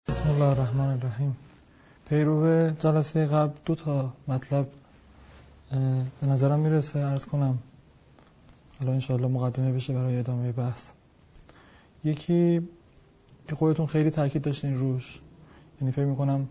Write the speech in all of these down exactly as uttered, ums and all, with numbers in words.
بسم الله الرحمن الرحیم. پیرو جلسه قبل دو تا مطلب به نظرم میرسه عرض کنم، حالا انشاءالله مقدمه بشه برای ادامه بحث. یکی که خودتون خیلی تاکید داشتین روش، یعنی فکر میکنم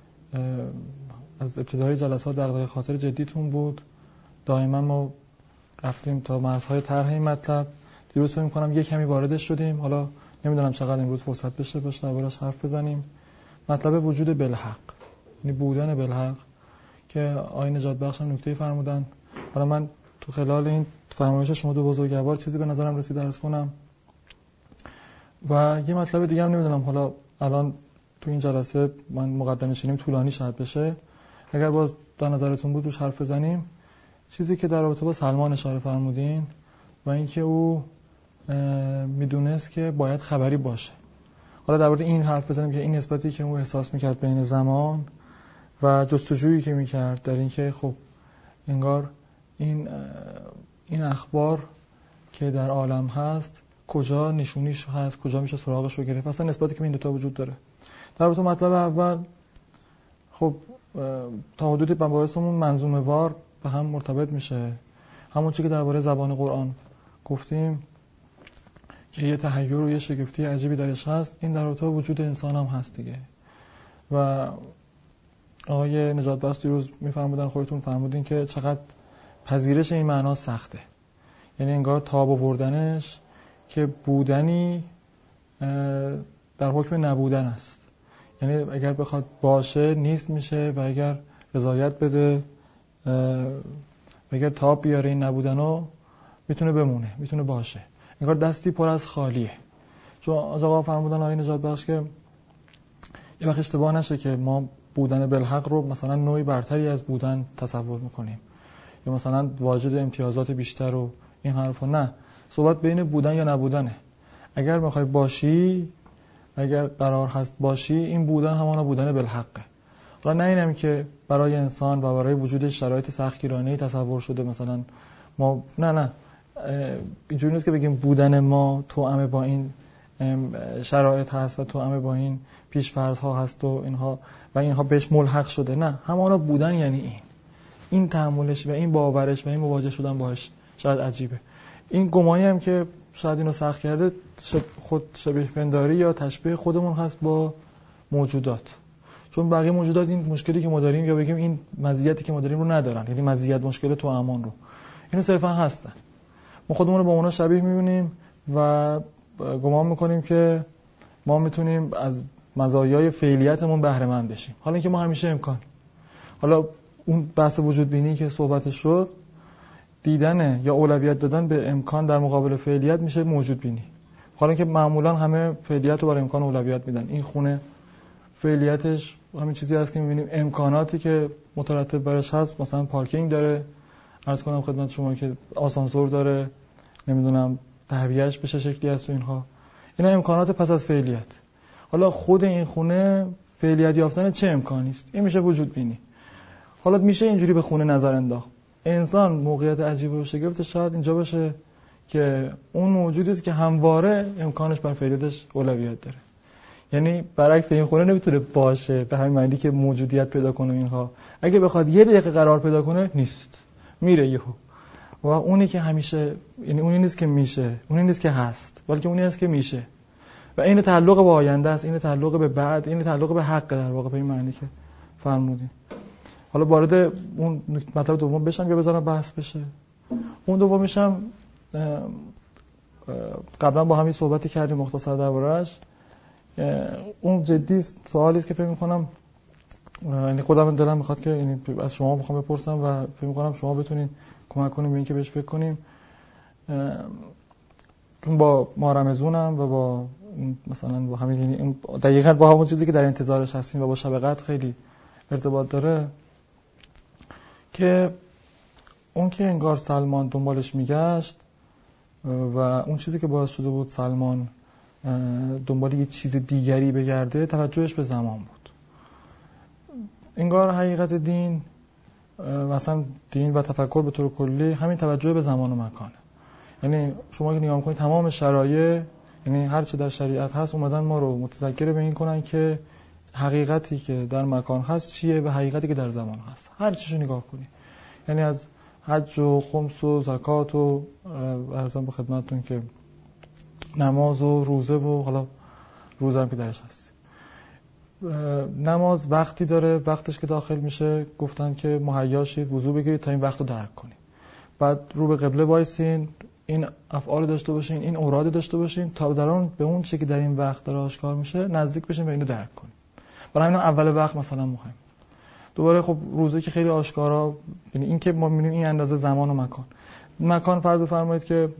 از ابتدای جلسات دغدغه خاطر جدیتون بود، دائما ما رفتیم تا مرزهای طرح این مطلب. دیروز فکر میکنم یک کمی واردش شدیم، حالا نمیدونم چقدر امروز فرصت بشه باشه دربارش حرف بزنیم. مطلب وجود بالحق، یعنی بودن بالحق که آیین نجات بخش هم نکته فرمودن. حالا من تو خلال این فرمایش شما دو بزرگوار چیزی به نظرم رسید درس کنم. و یه مطلب دیگه هم نمیدونم، حالا الان تو این جلسه من مقدمه چینیم طولانی شاید بشه، اگر باز در نظرتون بود روش حرف بزنیم. چیزی که در رابطه با سلمان اشاره فرمودین و اینکه او میدونست که باید خبری باشه. حالا درباره این حرف بزنیم که این نسبتی که او احساس میکرد بین زمان و جستجویی که میکرد در اینکه خب انگار این این اخبار که در عالم هست کجا نشونیش هست، کجا میشه سراغش رو گرفت، اصلا نسبتی که این دو تا وجود داره. در رابطه مطلب اول خب تا حدودی مباحثمون منظومه وار به هم مرتبط میشه. همون چیزی که درباره زبان قرآن گفتیم که یه تحیر و یه شگفتی عجیبی درش هست، این در رابطه وجود انسان هم هست دیگه. و آقای نجات بخش دیروز میفرمودن، خودتون فرمودین که چقدر پذیرش این معنا سخته، یعنی انگار تاب آوردنش که بودنی در حکم نبودن است. یعنی اگر بخواد باشه نیست میشه و اگر رضایت بده و اگر تاب بیاره این نبودنو میتونه بمونه، میتونه باشه. انگار دستی پر از خالیه. چون از آقا فرمودن آقای نجات بخش که یه وقت اشتباه نشه که ما بودن بالحق رو مثلا نوعی برتری از بودن تصور میکنیم یا مثلا واجد امتیازات بیشتر و این حرفا. نه، صحبت بین بودن یا نبودنه. اگر میخوای باشی، اگر قرار هست باشی، این بودن همانا بودن بالحقه. حالا نه اینم که برای انسان و برای وجود شرایط سختگیرانه‌ای تصور شده مثلا ما، نه نه اینجوری نیست که بگیم بودن ما توأم با این شرایط هست و توأم با این پیش‌فرض‌ها هست و اینها و اینها بهش ملحق شده. نه، همانا بودن یعنی این این تحملش و این باورش و این مواجه شدن باهاش شاید عجیبه. این گمانی هم که شاید اینو سخت کرده خود شبیه پنداری یا تشبیه خودمون هست با موجودات. چون بقیه موجودات این مشکلی که ما داریم یا بگیم این مزیتی که ما داریم رو ندارن، یعنی مزیت مشکل تو امان رو اینو صرفا هستن. ما خودمون رو با اونا شبیه می‌بینیم و گمان می‌کنیم که ما میتونیم از مزایای فعلیتمون بهره مند بشیم، حالا اینکه ما همیشه امکان. حالا اون بحث وجود بینی که صحبتش شد، دیدن یا اولویت دادن به امکان در مقابل فعلیت میشه موجود بینی. حالا اینکه معمولا همه فعلیت رو برای امکان اولویت میدن. این خونه فعلیتش همین چیزی هست که می‌بینیم امکاناتی که مترتب برش هست، مثلا پارکینگ داره، عرض کنم خدمت شما که آسانسور داره، نمیدونم تهویهش به چه شکلی هست و اینها. اینا امکانات پس از فعلیت. حالا خود این خونه فعلیت یافتن چه امکانی است؟ این میشه وجود بینی. حالا میشه اینجوری به خونه نظر انداخت. انسان موقعیت عجیب و شگفتش شاید اینجا باشه که اون موجودی است که همواره امکانش بر فعلیتش اولویت داره. یعنی برعکس این خونه نمیتونه باشه به همین معنی که موجودیت پیدا کنه اینها. اگه بخواد یه دقیقه قرار پیدا کنه نیست، میره یهو. و اونی که همیشه، یعنی اونی نیست که میشه، اونی نیست که هست، بلکه اونی هست که میشه. و این تعلق به آینده است، این تعلق به بعد، این تعلق به حق در واقع به این معنی که فرمودین. حالا وارد اون مطلب دوم بشم یا بذارم بحث بشه؟ اون دومیش هم قبلا با همین صحبتی کردیم مختصر درباره‌اش. اون جدی سوالی است که فکر می‌کنم، یعنی خودم دلم می‌خواد که یعنی از شما بخوام بپرسم و فکر می‌کنم شما بتونین کمک کنیم به اینکه بهش فکر کنیم. چون با ما رمضونم و با مثلا با همین دقیقاً با همون چیزی که در انتظارش هستیم و با شب قدر خیلی ارتباط داره، که اون که انگار سلمان دنبالش میگشت و اون چیزی که باعث شده بود سلمان دنبال یه چیز دیگری بگرده، توجهش به زمان بود. انگار حقیقت دین مثلا دین و تفکر به طور کلی همین توجه به زمان و مکانه. یعنی شما که نگاه می‌کنید تمام شرایط، یعنی هر چه در شریعت هست اومدن ما رو متذکر به این کنن که حقیقتی که در مکان هست چیه و حقیقتی که در زمان هست. هر چیشو نگاه کنی، یعنی از حج و خمس و زکات و عرضم به خدمتتون که نماز و روزه و حالا روزه هم که درش هست. نماز وقتی داره، وقتش که داخل میشه گفتن که مهیا شید وضو بگیرید تا این وقت رو درک کنید. بعد رو به قبله وایسین، این افعال داشته باشین، این اوراد داشته باشین تا در اون به اون چیزی که در این وقت داره آشکار میشه نزدیک بشین و اینو درک کنید. برای همین اول وقت مثلا مهم. دوباره خب روزه که خیلی آشکارا، یعنی این که ما می‌بینیم این اندازه زمان و مکان. مکان فرض بفرمایید که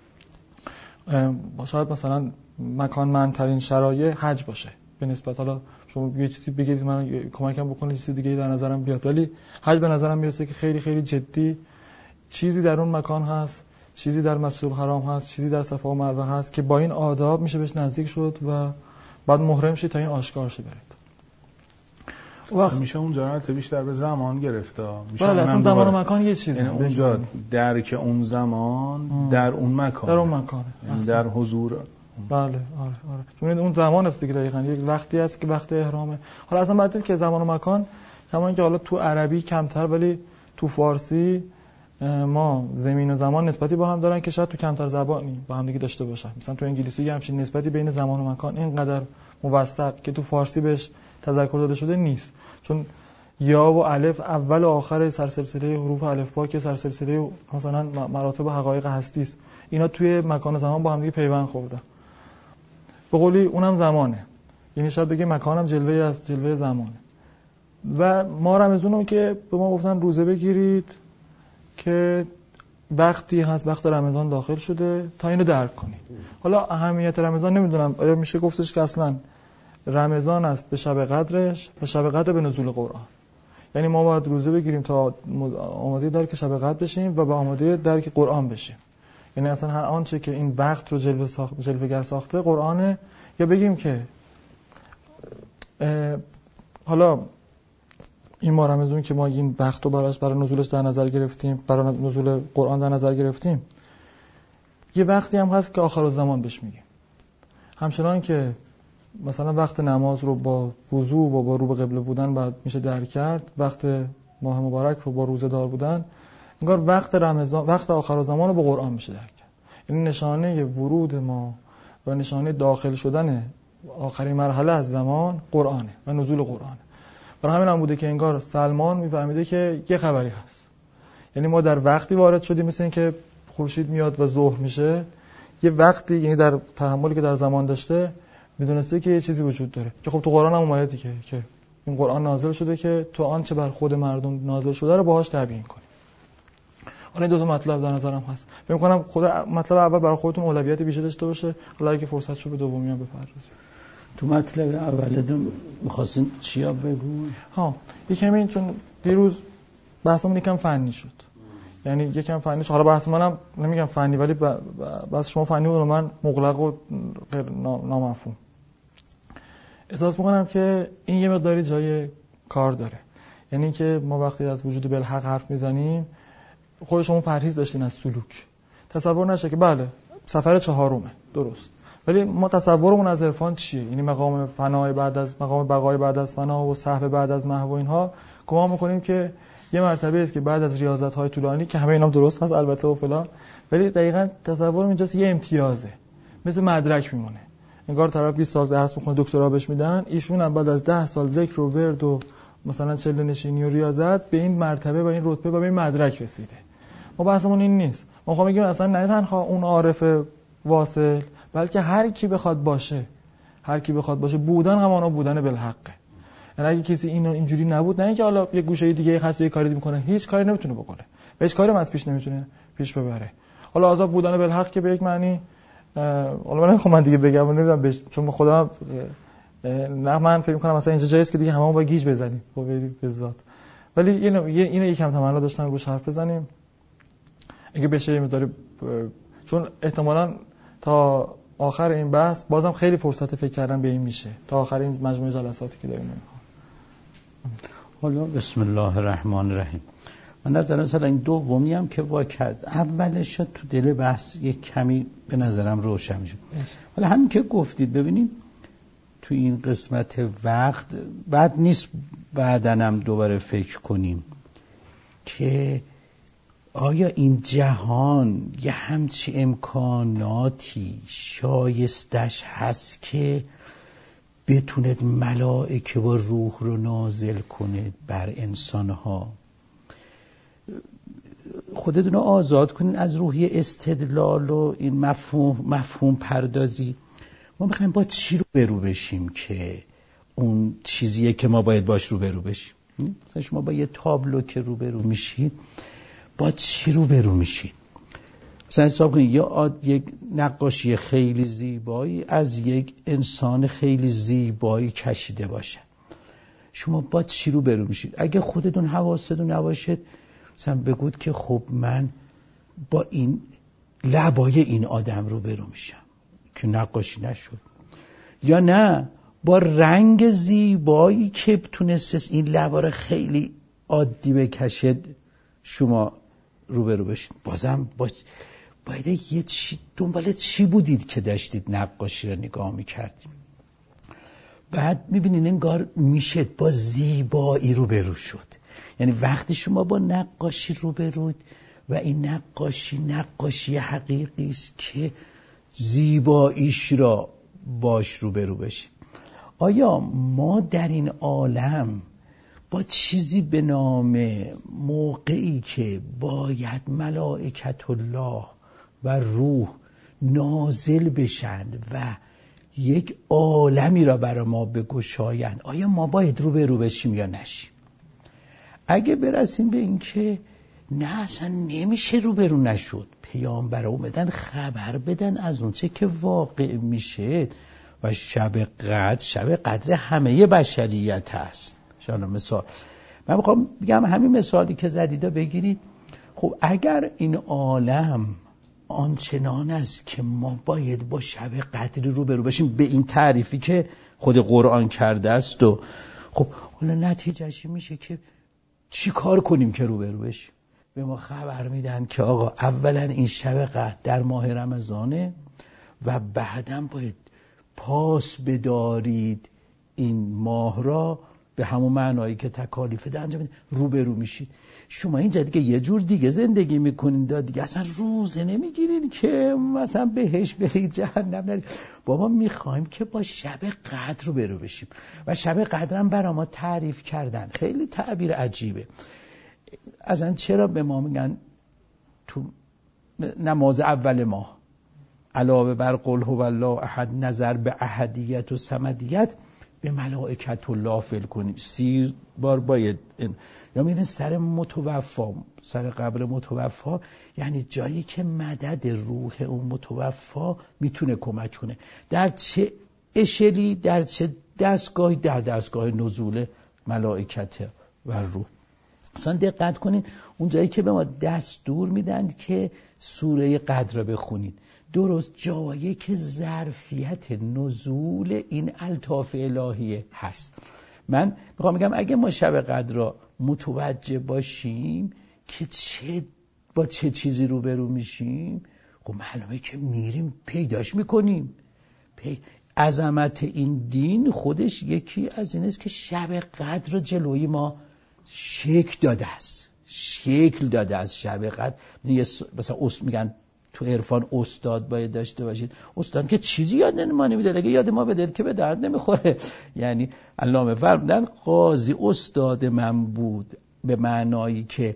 شاید مثلا مکانمندترین شرایط حج باشه به نسبت، حالا شما یه چیزی بگید من کمکم بکنید چیز دیگه در نظرم بیاد، ولی حج به نظرم میرسه که خیلی خیلی جدی چیزی در اون مکان هست، چیزی در مسجد الحرام هست، چیزی در صفا و مروه هست که با این آداب میشه بهش نزدیک شد و بعد محرم شید تا این آشکار شه برید. وقت میشه اونجا رو بیشتر به زمان گرفته. میشه بله اصلا زمان و مکان یه چیزه، یعنی اونجا درک اون زمان ام. در اون مکان در اون مکانه، یعنی در حضور. بله آره آره، چون اون زمان است دیگه، دقیقاً یک وقتی است که وقت احرامه. حالا اصلا بعد دید که زمان و مکان کما که حالا تو عربی کمتر ولی تو فارسی ما زمین و زمان نسبتی با هم دارن که شاید تو کمتر زبانی با هم دیگه داشته باشن. مثلا تو انگلیسی یه همچین نسبتی بین زمان و مکان اینقدر موثق که تو فارسی بهش تذکر داده شده نیست، چون یا و الف اول و آخر سرسلسله حروف الفبا که سرسلسله مثلا مراتب حقایق هستی است، اینا توی مکان و زمان با هم دیگه پیوند خوردن. به قولی اونم زمانه، یعنی شاید بگه مکانم جلوه از جلوه زمانه. و ما رمضانو که به ما گفتن روزه بگیرید که وقتی هست وقت رمضان داخل شده تا اینو درک کنی. حالا اهمیت رمضان نمیدونم آیا میشه گفتش که اصلا رمضان است به شب قدرش و شب قدر به نزول قرآن، یعنی ما باید روزه بگیریم تا آماده درک شب قدر بشیم و به آماده درک قرآن بشیم. یعنی اصلا هر آنچه که این وقت رو جلوه ساخت جلوه‌گر ساخته قرآنه، یا بگیم که حالا این ماه رمضان که ما این وقت رو براش برای نزولش در نظر گرفتیم، برای نزول قرآن در نظر گرفتیم، یه وقتی هم هست که آخرالزمان بهش میگیم. همچنان که مثلا وقت نماز رو با وضو و با رو به قبله بودن بعد میشه درک کرد، وقت ماه مبارک رو با روزه دار بودن، انگار وقت رمضان وقت آخرالزمان رو با قرآن میشه درک کرد. این نشانه ورود ما و نشانه داخل شدن آخرین مرحله از زمان قرآنه و نزول قرآنه. برای همین هم بوده که انگار سلمان میفهمیده که یه خبری هست، یعنی ما در وقتی وارد شدیم مثل این که خورشید میاد و ظهر میشه، یه وقتی یعنی در تحملی که در زمان داشته میدونسته که یه چیزی وجود داره که خب تو قرآن هم اومده که که این قرآن نازل شده که تو آنچه بر خود مردم نازل شده رو باهاش تبیین کنی. حالا این دو تا مطلب در نظرم هست. فکر می‌کنم خود مطلب اول برای خودتون اولویت بیشتر داشته باشه، حالا اگه فرصت شد به دومی هم بپردازید. تو مطلب اولتون می‌خواستین چیا بگو؟ ها یکم چون دیروز بحثمون یکم فنی شد، یعنی یکم فنی شد. حالا بحث منم نمیگم فنی ولی بس شما فنی بود و من مغلق و غیر نامفهوم. احساس می‌کنم که این یه مقداری جای کار داره، یعنی که ما وقتی از وجود بالحق حرف میزنیم خود شما پرهیز داشتین از سلوک، تصور نشه که بله سفر چهارمه درست، ولی ما تصورمون از عرفان چیه؟ یعنی مقام فنای بعد از مقام بقای بعد از فنا و صحب بعد از محو و اینها گمان می‌کنیم که یه مرتبه است که بعد از ریاضت‌های طولانی که همه اینام درست هست البته و فلان، ولی دقیقاً تصورم اینجاست یه امتیازه، مثل مدرک میمونه. انگار طرف بیست سال درس می‌خونه دکترا بهش میدن، ایشون هم بعد از ده سال ذکر و ورد و مثلا چله نشینی و ریاضت به این مرتبه و این رتبه و به این مدرک رسیده. ما بحثمون این نیست. ما می‌خوام بگیم اصلا نه تنها اون عارف واصل، بلکه هر کی بخواد باشه، هر کی بخواد باشه بودن همانا بودن بالحقه. یعنی اگه کسی اینو اینجوری نبود، نه اینکه حالا یه گوشه دیگه هست یه کاری میکنه، هیچ کاری نمیتونه بکنه و هیچ کاری هم از پیش نمیتونه پیش ببره. حالا آزاد بودن بالحق که به یک معنی حالا من نمیخوام من دیگه بگم نمیدونم بش... چون خودم نه من فکر میکنم مثلا اینجا جایی است که دیگه هممون با گیج بزنیم با بریم به ذات، ولی اینو اینو یکم تمنا داشتم روش حرف بزنیم اگه بشه میذاره، چون احتمالاً تا آخر این بحث بازم خیلی فرصت فکر کردن به این میشه تا آخر این مجموعه جلساتی که داریم. حالا بسم الله الرحمن الرحیم. من نظرم مثلا این دومی هم که وا کرد اولش تو دل بحث یک کمی به نظرم روشن میشه. حالا همین که گفتید ببینید تو این قسمت وقت بعد نیست بعدنم دوباره فکر کنیم که آیا این جهان یه همچی امکاناتی شایستش هست که بتوند ملائکه و روح رو نازل کنه بر انسانها؟ خودتون رو آزاد کنین از روحی استدلال و این مفهوم مفهوم پردازی. ما میخوایم با چی رو برو بشیم که اون چیزیه که ما باید باش رو برو بشیم؟ مثلا شما با یه تابلو که رو برو میشید با چی رو برو میشید؟ مثلا حساب کنید یه آد... یک نقاشی خیلی زیبایی از یک انسان خیلی زیبایی کشیده باشه، شما با چی رو برو میشید؟ اگه خودتون حواستون نباشید مثلا بگید که خب من با این لبای این آدم رو برو میشم که نقاشی نشد، یا نه با رنگ زیبایی که تونست این لبا رو خیلی عادی بکشید شما روبرو بشید. بازم با باید یه چی دنبال چی بودید که داشتید نقاشی رو نگاه میکردید؟ بعد میبینید انگار میشه با زیبایی روبرو شد. یعنی وقتی شما با نقاشی روبروید و این نقاشی نقاشی حقیقی است که زیباییش را باش روبرو بشید. آیا ما در این عالم با چیزی به نام موقعی که باید ملائکت الله و روح نازل بشند و یک عالمی را برای ما بگشایند، آیا ما باید روبرو بشیم یا نشیم؟ اگه برسیم به این که نه اصلا نمیشه روبرو نشد، پیامبر اومدن خبر بدن از اون چه که واقع میشه و شب قدر شب قدر همه بشریت هست. شالا مثال من میخوام بگم همین مثالی که زدیده بگیرید. خب اگر این عالم آنچنان است که ما باید با شب قدری روبرو بشیم به این تعریفی که خود قرآن کرده است، و خب حالا نتیجهش میشه که چی کار کنیم که روبرو بشیم؟ به ما خبر میدن که آقا اولا این شب قدر در ماه رمضانه و بعدم باید پاس بدارید این ماه را، به همون معنایی که تکالیف ده انجام بدید، روبرو میشید. شما اینجا دیگه یه جور دیگه زندگی میکنید، دیگه اصلا روزه نمیگیرید که مثلا بهش برید جهنم نرید. بابا میخوایم که با شب قدر روبرو بشیم و شب قدر هم برای ما تعریف کردن. خیلی تعبیر عجیبه. اصلا چرا به ما میگن تو نماز اول ماه علاوه بر قل هو الله احد نظر به احدیت و صمدیت به ملائکت الله فعل کنیم؟ سی بار باید این. یا میرین سر متوفا، سر قبر متوفا، یعنی جایی که مدد روح اون متوفا میتونه کمک کنه. در چه اشلی، در چه دستگاهی؟ در دستگاه نزول ملائکت و روح. اصلا دقت کنید اون جایی که به ما دستور میدن که سوره قدر رو بخونید، درست جایی که ظرفیت نزول این الطاف الهیه هست. من میخوام بگم اگه ما شب قدر را متوجه باشیم که چه با چه چیزی روبرو میشیم، خب معلومه که میریم پیداش میکنیم. پی... عظمت این دین خودش یکی از این است که شب قدر جلوی ما شکل داده است، شکل داده است. شب قدر مثلا اس میگن تو عرفان استاد باید داشته باشید. استاد که چیزی یاد ما نمیده، اگه یاد ما بده که به درد نمیخوره. یعنی علامه فرمودن قاضی استاد من بود به معنایی که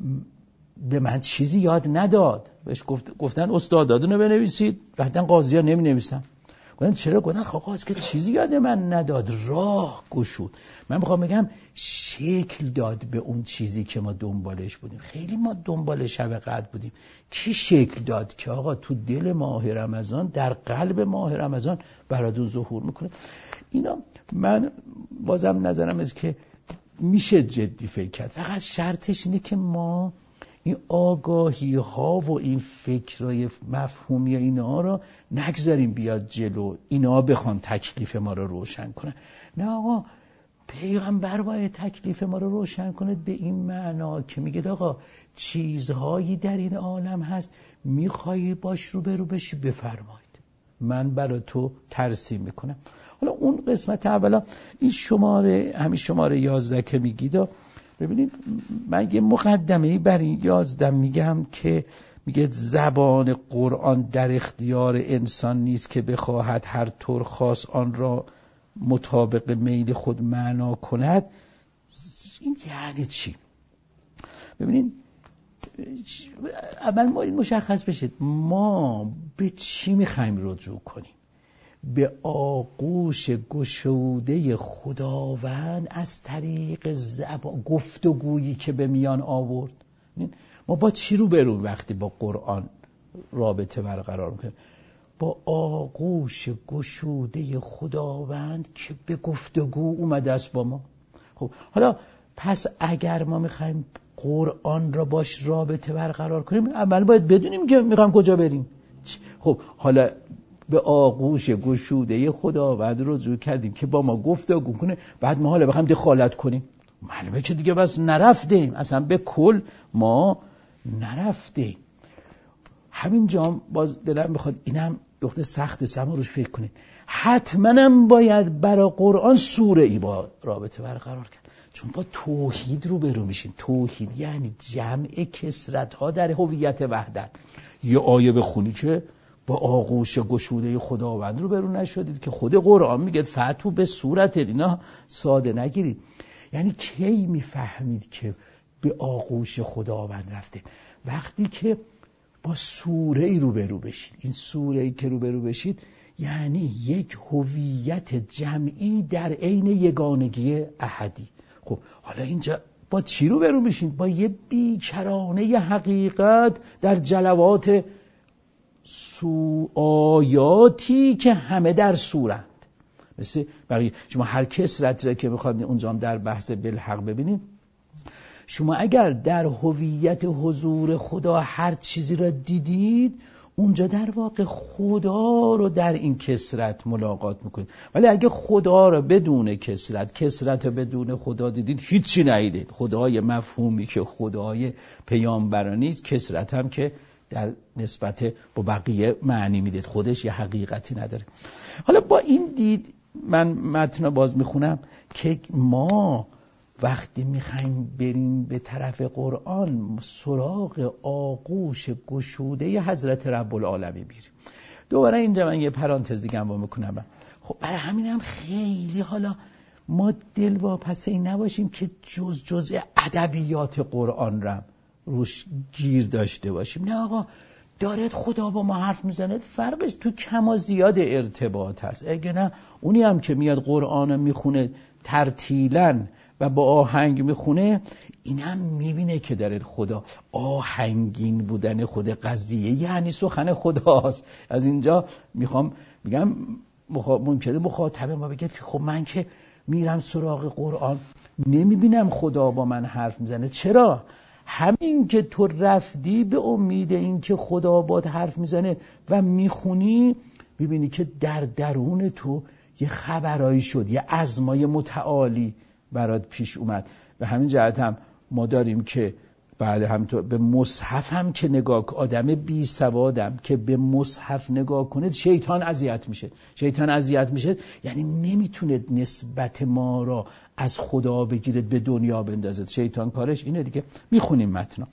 به من چیزی یاد نداد. بهش گفت گفتن استادادونو بنویسید، بعدن قاضی ها نمی نویسن. گفتن چرا؟ گفتن قاضی که چیزی یاد من نداد، راه گشود. من میخوام بگم شکل داد به اون چیزی که ما دنبالش بودیم. خیلی ما دنبال شب قدر بودیم. کی شکل داد که آقا تو دل ماه رمضان، در قلب ماه رمضان براتون ظهور میکنه؟ اینا من بازم نظرم است که میشه جدی فکر کرد. فقط شرطش اینه که ما این آگاهی ها و این فکرای مفهومی اینا رو نگذاریم بیاد جلو، اینا بخوان تکلیف ما رو روشن کنن. نه آقا، پیغمبر باید تکلیف ما رو روشن کنه به این معنا که میگه آقا چیزهایی در این عالم هست، میخوایی باش رو برو بشی بفرمایید. من برای تو ترسیم میکنم. حالا اون قسمت اولا این شماره همین شماره یازده که میگید، ببینید من یه مقدمه‌ای بر این یازده میگم که میگه زبان قرآن در اختیار انسان نیست که بخواهد هر طور خاص آن را مطابق میل خود معنا کند. این یعنی چی؟ ببینید اول ما این مشخص بشه ما به چی میخوایم رجوع کنیم. به آغوش گشوده خداوند از طریق زبان گفتگویی که به میان آورد. ما با چی رو بریم وقتی با قرآن رابطه برقرار میکنیم؟ با آغوش گشوده خداوند که به گفتگو اومده است با ما. خب حالا پس اگر ما میخوایم قرآن را باش رابطه برقرار کنیم اول باید بدونیم که میخوایم کجا بریم. خب حالا به آغوش گشوده خداوند رجوع کردیم که با ما گفتگو کنه، بعد ما حالا بخوایم دخالت کنیم معلومه که دیگه بس نرفتیم، اصلا به کل ما نرفتیم. همین جام باز دلم بخواد اینم نقطه سخت سما روش فکر کنید. حتما هم باید برای قرآن سوره ای با رابطه برقرار کرد، چون با توحید رو برو میشیم. توحید یعنی جمع کثرت ها در هویت وحدت. یه آیه بخونی که با آغوش گشوده خداوند رو برو نشدید که خود قرآن میگه فتو به صورت اینا ساده نگیرید. یعنی کی میفهمید که به آغوش خداوند رفته؟ وقتی که با سوره ای رو برو بشید. این سوره ای که رو برو بشید یعنی یک هویت جمعی در عین یگانگی احدی. خب حالا اینجا با چی رو برو بشید؟ با یه بیکرانه حقیقت در جلوات سو آیاتی که همه در سورند. مثل بقیه شما هر کسرت را که بخواید اونجا هم در بحث بالحق ببینید، شما اگر در هویت حضور خدا هر چیزی را دیدید اونجا در واقع خدا رو در این کسرت ملاقات میکنید. ولی اگه خدا رو بدون کسرت کسرت بدون خدا دیدید هیچی ندیدید. خدای مفهومی که خدای پیامبرانی است، کسرت هم که در نسبت با بقیه معنی میدید، خودش یه حقیقتی نداره. حالا با این دید من متن باز میخونم که ما وقتی میخوایم بریم به طرف قرآن سراغ آغوش گشوده حضرت رب العالمین میریم. دوباره اینجا من یه پرانتز دیگه هم با میکنم. خب برای همین هم خیلی حالا ما دلواپس این نباشیم که جز جز ادبیات قرآن را روش گیر داشته باشیم. نه آقا، دارد خدا با ما حرف میزنه، فرقش تو کم و زیاد ارتباط هست. اگه نه اونی هم که میاد قرآن میخونه ترتیلاً و با آهنگ میخونه، اینم میبینه که داره خدا آهنگین بودن خود قضیه یعنی سخن خداست. از اینجا میخوام بگم مخا... ممکنه مخاطب ما بگه که خب من که میرم سراغ قرآن نمیبینم خدا با من حرف میزنه. چرا؟ همین که تو رفتی به امید این که خدا باد حرف میزنه و میخونی، ببینی که در درون تو یه خبرایی شد، یه عزمای متعالی برات پیش اومد. و همین جهت هم ما داریم که بله همینطور به مصحف هم که نگاه، آدم بی سوادم که به مصحف نگاه کنه شیطان اذیت میشه. شیطان اذیت میشه یعنی نمیتونه نسبت ما را از خدا بگیره به دنیا بندازه. شیطان کارش اینه دیگه. میخونیم متن.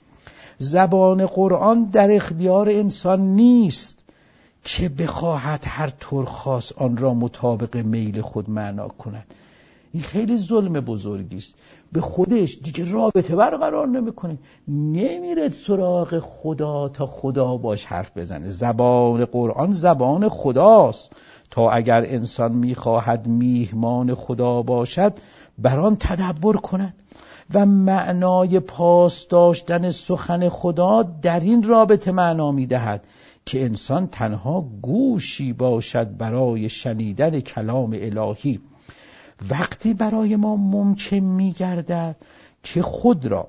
زبان قرآن در اختیار انسان نیست که بخواهد هر طور خاص آن را مطابق میل خود معنا کند. این خیلی ظلم بزرگی است. به خودش دیگه رابطه برقرار نمیکنه، نمیره سراغ خدا تا خدا باش حرف بزنه. زبان قرآن زبان خداست تا اگر انسان میخواهد میهمان خدا باشد بر آن تدبر کند و معنای پاس داشتن سخن خدا در این رابطه معنا میدهد که انسان تنها گوشی باشد برای شنیدن کلام الهی. وقتی برای ما ممکن می‌گردد که خود را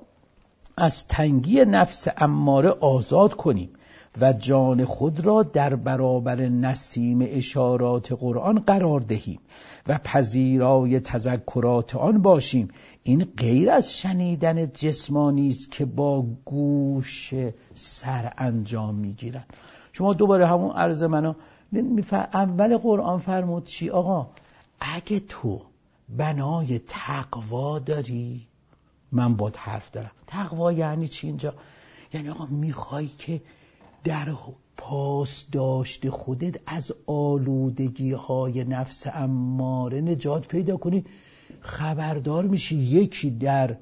از تنگی نفس اماره آزاد کنیم و جان خود را در برابر نسیم اشارات قرآن قرار دهیم و پذیرای تذکرات آن باشیم، این غیر از شنیدن جسمانی است که با گوش سر انجام می‌گیرد. شما دوباره همون عرض منو اول قرآن فرمود چی؟ آقا اگه تو بنای تقوا داری من باید حرف دارم. تقوا یعنی چی اینجا؟ یعنی آقا میخوای که در پاس داشته خودت از آلودگی های نفس اماره نجات پیدا کنی. خبردار میشی یکی در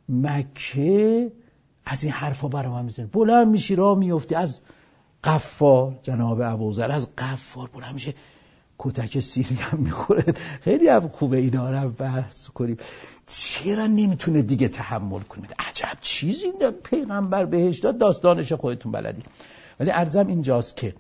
مکه از این حرفا برام هم میزنه، بلند میشی راه میفتی از غفار، جناب ابوذر از غفار بلند میشه کتک سیری هم میخوره. خیلی هم خوبه اینا رو بحث کنیم. چرا نمیتونه دیگه تحمل کنید؟ عجب چیزی پیغمبر بهش داد، داستانش خودتون بلدی. ولی عرضم اینجاست که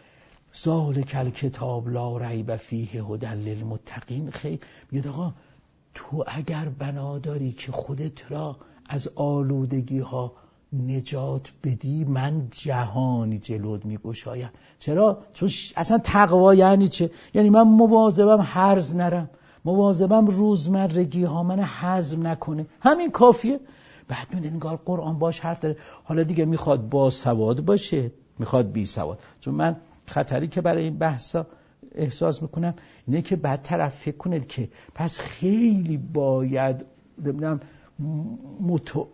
ذالک الکتاب لا ریب فیه هدی للمتقین. خیلی میگه آقا تو اگر بنا داری که خودت را از آلودگی ها نجات بدی من جهانی جلوت میگشایم. چرا؟ چون اصلا تقوا یعنی چه؟ یعنی من مواظبم هرز نرم، مواظبم روزمرگی ها من هضم نکنه، همین کافیه. بعد می‌بینید انگار قرآن باش حرف داره. حالا دیگه میخواد با سواد باشه، میخواد بی سواد. چون من خطری که برای این بحثا احساس میکنم اینه که بعد طرف فکر کنید که پس خیلی باید نمیدونم متو...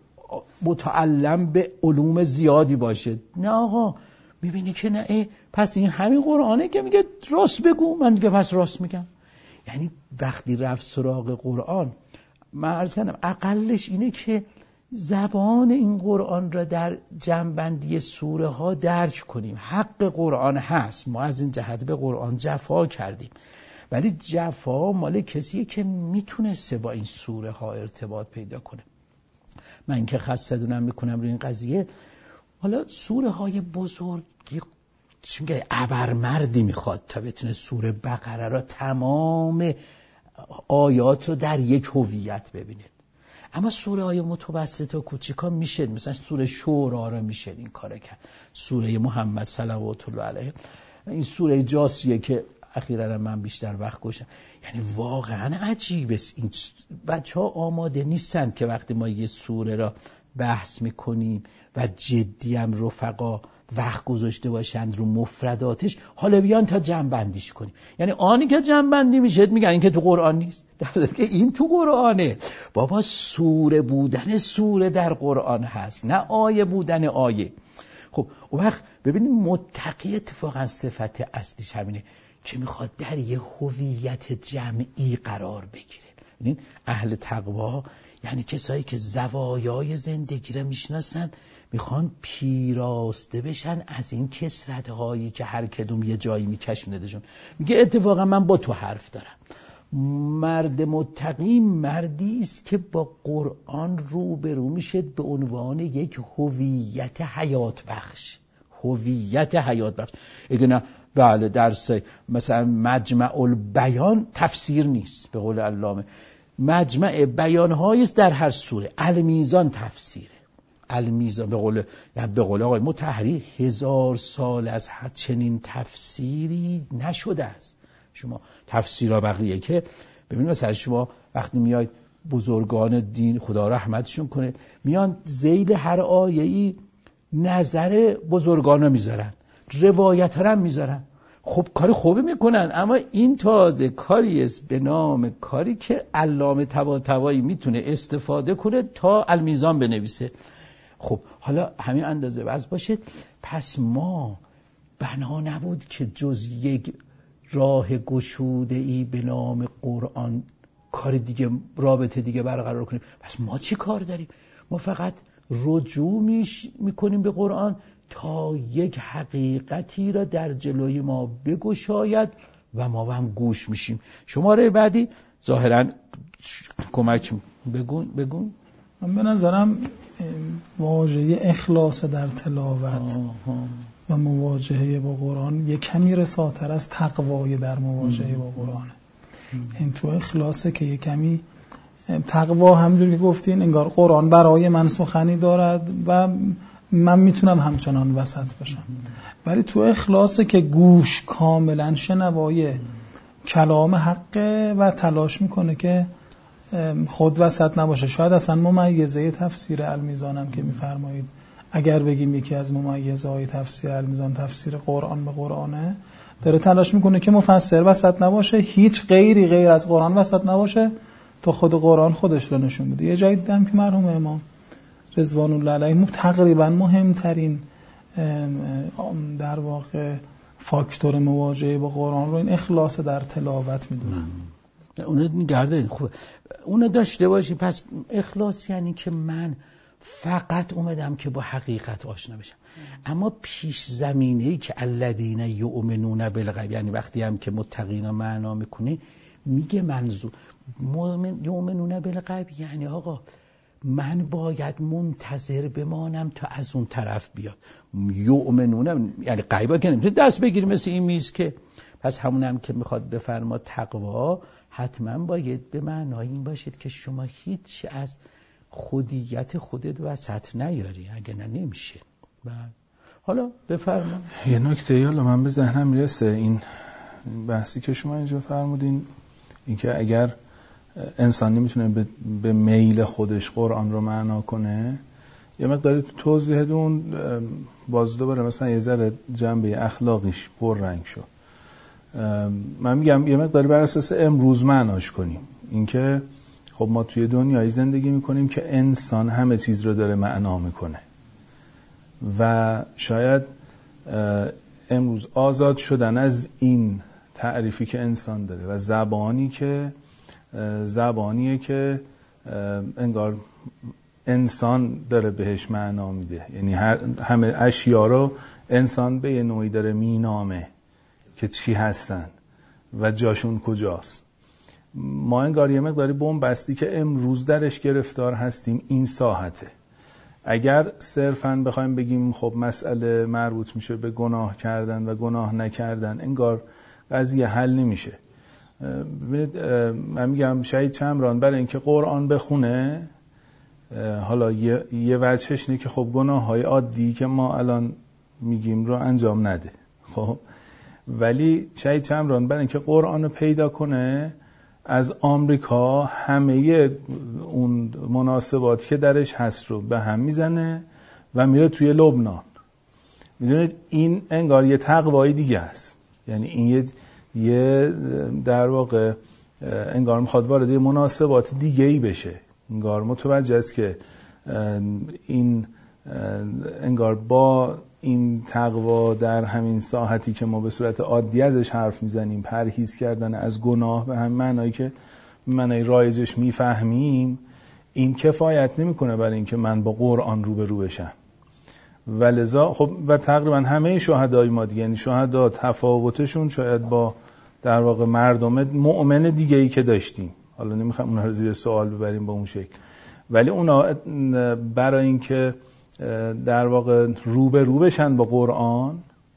متعلم به علوم زیادی باشه. نه آقا میبینی که نه، پس این همین قرآنه که میگه راست بگو، من دیگه پس راست میگم. یعنی وقتی رفت سراغ قرآن، من عرض کردم اقلش اینه که زبان این قرآن را در جنبندی سوره ها درک کنیم. حق قرآن هست، ما از این جهت به قرآن جفا کردیم، ولی جفا مال کسیه که میتونسته با این سوره ها ارتباط پیدا کنه. من که خسته دونم میکنم روی این قضیه. حالا سوره های بزرگی چی میگه ابرمردی میخواد تا بتونه سوره بقره را تمام آیات رو در یک هویت ببینه. اما سوره های متوسط و کوچیکا میشه، مثلا سوره شورا را میشه این کار کرد، سوره محمد صلوات الله علیه، این سوره جاسیه که اخیراً من بیشتر وقت گذاشتم. یعنی واقعا عجیبه. این بچه‌ها آماده نیستن که وقتی ما یه سوره را بحث میکنیم و جدی هم رفقا وقت گذاشته باشند رو مفرداتش، حالا بیان تا جمع بندیش کنیم. یعنی آنی که جمع بندی میشه میگن این که تو قرآن نیست، در حالی که این تو قرآنه. بابا سوره بودن سوره در قرآن هست، نه آیه بودن آیه. خب اون وقت ببینید متقی اتفاقا صفت اصلیش همینه که میخواد در یه هویت جمعی قرار بگیره. ببینید اهل تقوا یعنی کسایی که زوایای زندگی رو میشناسن، میخوان پیراسته بشن از این کسرت هایی که هر کدوم یه جایی میکشوندشون. میگه اتفاقا من با تو حرف دارم. مرد متقی مردی است که با قرآن روبرو میشه به عنوان یک هویت حیات بخش. هویت حیات بخش. اگه نه بله درس مثلا مجمع البیان تفسیر نیست، به قول علامه مجمع بیان‌هایی است در هر سوره. المیزان تفسیره. المیزان به قول یعنی به قول آقای مطهری هزار سال از چنین تفسیری نشده است. شما تفسیرها بقیه که ببینید مثلا شما وقتی میاید بزرگان دین خدا رحمتشون کنه میان ذیل هر آیه‌ای نظر بزرگانا میذارن، روایت هم میذارن. خب کاری خوبی میکنن، اما این تازه کاری است به نام کاری که علامه طباطبایی میتونه استفاده کنه تا المیزان بنویسه. خب حالا همین اندازه وز باشه. پس ما بنا نبود که جز یک راه گشوده ای به نام قرآن کار دیگه، رابطه دیگه برقرار کنیم. پس ما چی کار داریم؟ ما فقط رجوع میش میکنیم به قرآن تا یک حقیقتی را در جلوی ما بگشاید و ما هم گوش میشیم. شماره بعدی ظاهراً کمک بگون بگون من به نظرم واژه اخلاص در تلاوت و مواجهه با قرآن یک کمی رساتر از تقوای در مواجهه با قرآن. این تو اخلاصه که یک کمی تقوا همونجور که گفتین انگار قرآن برای من سخنی دارد و من میتونم همچنان وسط باشم، ولی تو اخلاصه که گوش کاملا شنوای کلام حقه و تلاش میکنه که خود وسط نباشه. شاید اصلا ممیزه تفسیر المیزانم که میفرمایید اگر بگیم یکی از ممیزه های تفسیر المیزان تفسیر قرآن به قرآنه، داره تلاش میکنه که مفسر وسط نباشه، هیچ غیری غیر از قرآن وسط نباشه تا خود قرآن خودش رو نشون بده. یه جایی دیدم که مرحوم امام رضوان الله علیه تقریبا مهمترین در واقع فاکتور مواجهه با قرآن رو این اخلاص در تلاوت میدونن. اونو نگرده خوبه اونو داشته باشی. پس اخلاص یعنی که من فقط اومدم که با حقیقت آشنا بشم. اما پیش زمینه‌ای که الذین یؤمنون بالغیب، یعنی وقتی هم که متقینا معنا میکنه میگه منظور مؤمن یؤمنون بالغیب یعنی آقا من باید منتظر بمانم تا از اون طرف بیاد. یؤمنون یعنی غیبا که نمیتونه دست بگیری مثل این میز که. پس همونم که میخواد بفرما تقوا حتما باید به معنای این باشید که شما هیچ از خودیت خودت وسط نیاری، اگه نه نمیشه. حالا بفرما. یه نکته یالا من به ذهنم میرسه، این بحثی که شما اینجا فرمودین، این که اگر انسان نمیتونه به, به میل خودش قرآن رو معنا کنه، یه مقداری تو توضیح اون باز دوباره مثلا یه ذره جنبه اخلاقیش پررنگ شد. من میگم یه مقداری بر اساس امروز معناش کنیم. اینکه خب ما توی دنیایی زندگی میکنیم که انسان همه چیز رو داره معنا میکنه و شاید امروز آزاد شدن از این تعریفی که انسان داره و زبانی که زبانیه که انگار انسان داره بهش معنا میده، یعنی هر همه اشیا رو انسان به یه نوعی داره مینامه که چی هستن و جاشون کجاست. ما انگار یه مقداری بن‌بستی که امروز درش گرفتار هستیم این ساحته. اگر صرفاً بخوایم بگیم خب مسئله مربوط میشه به گناه کردن و گناه نکردن، انگار قضیه حل نمیشه. ببینید من میگم شهید چمران برای اینکه قرآن بخونه، حالا یه, یه وجهش اینه که خب گناه‌های عادی که ما الان میگیم رو انجام نده، خب ولی شهید چمران برای اینکه قرآن رو پیدا کنه از آمریکا همه اون مناسباتی که درش هست رو به هم میزنه و میره توی لبنان. میدونید این انگار یه تقوای دیگه است، یعنی این یه, یه در واقع انگار میخواد وارد یه مناسبات دیگه ای بشه. انگار متوجه است که این انگار با این تقوا در همین ساحتی که ما به صورت عادی ازش حرف میزنیم، پرهیز کردن از گناه به همین معنایی که معنای رایجش میفهمیم، این کفایت نمیکنه برای اینکه من با قرآن روبرو بشم. ولذا خب و تقریبا همه شهدای ما دیگه، یعنی شهدا تفاوتشون شاید با در واقع مردم مؤمن دیگه ای که داشتیم، حالا نمیخوام اونها رو زیر سوال ببریم با اون شکل، ولی اونا برای اینکه در واقع رو به رو بشن با قرآن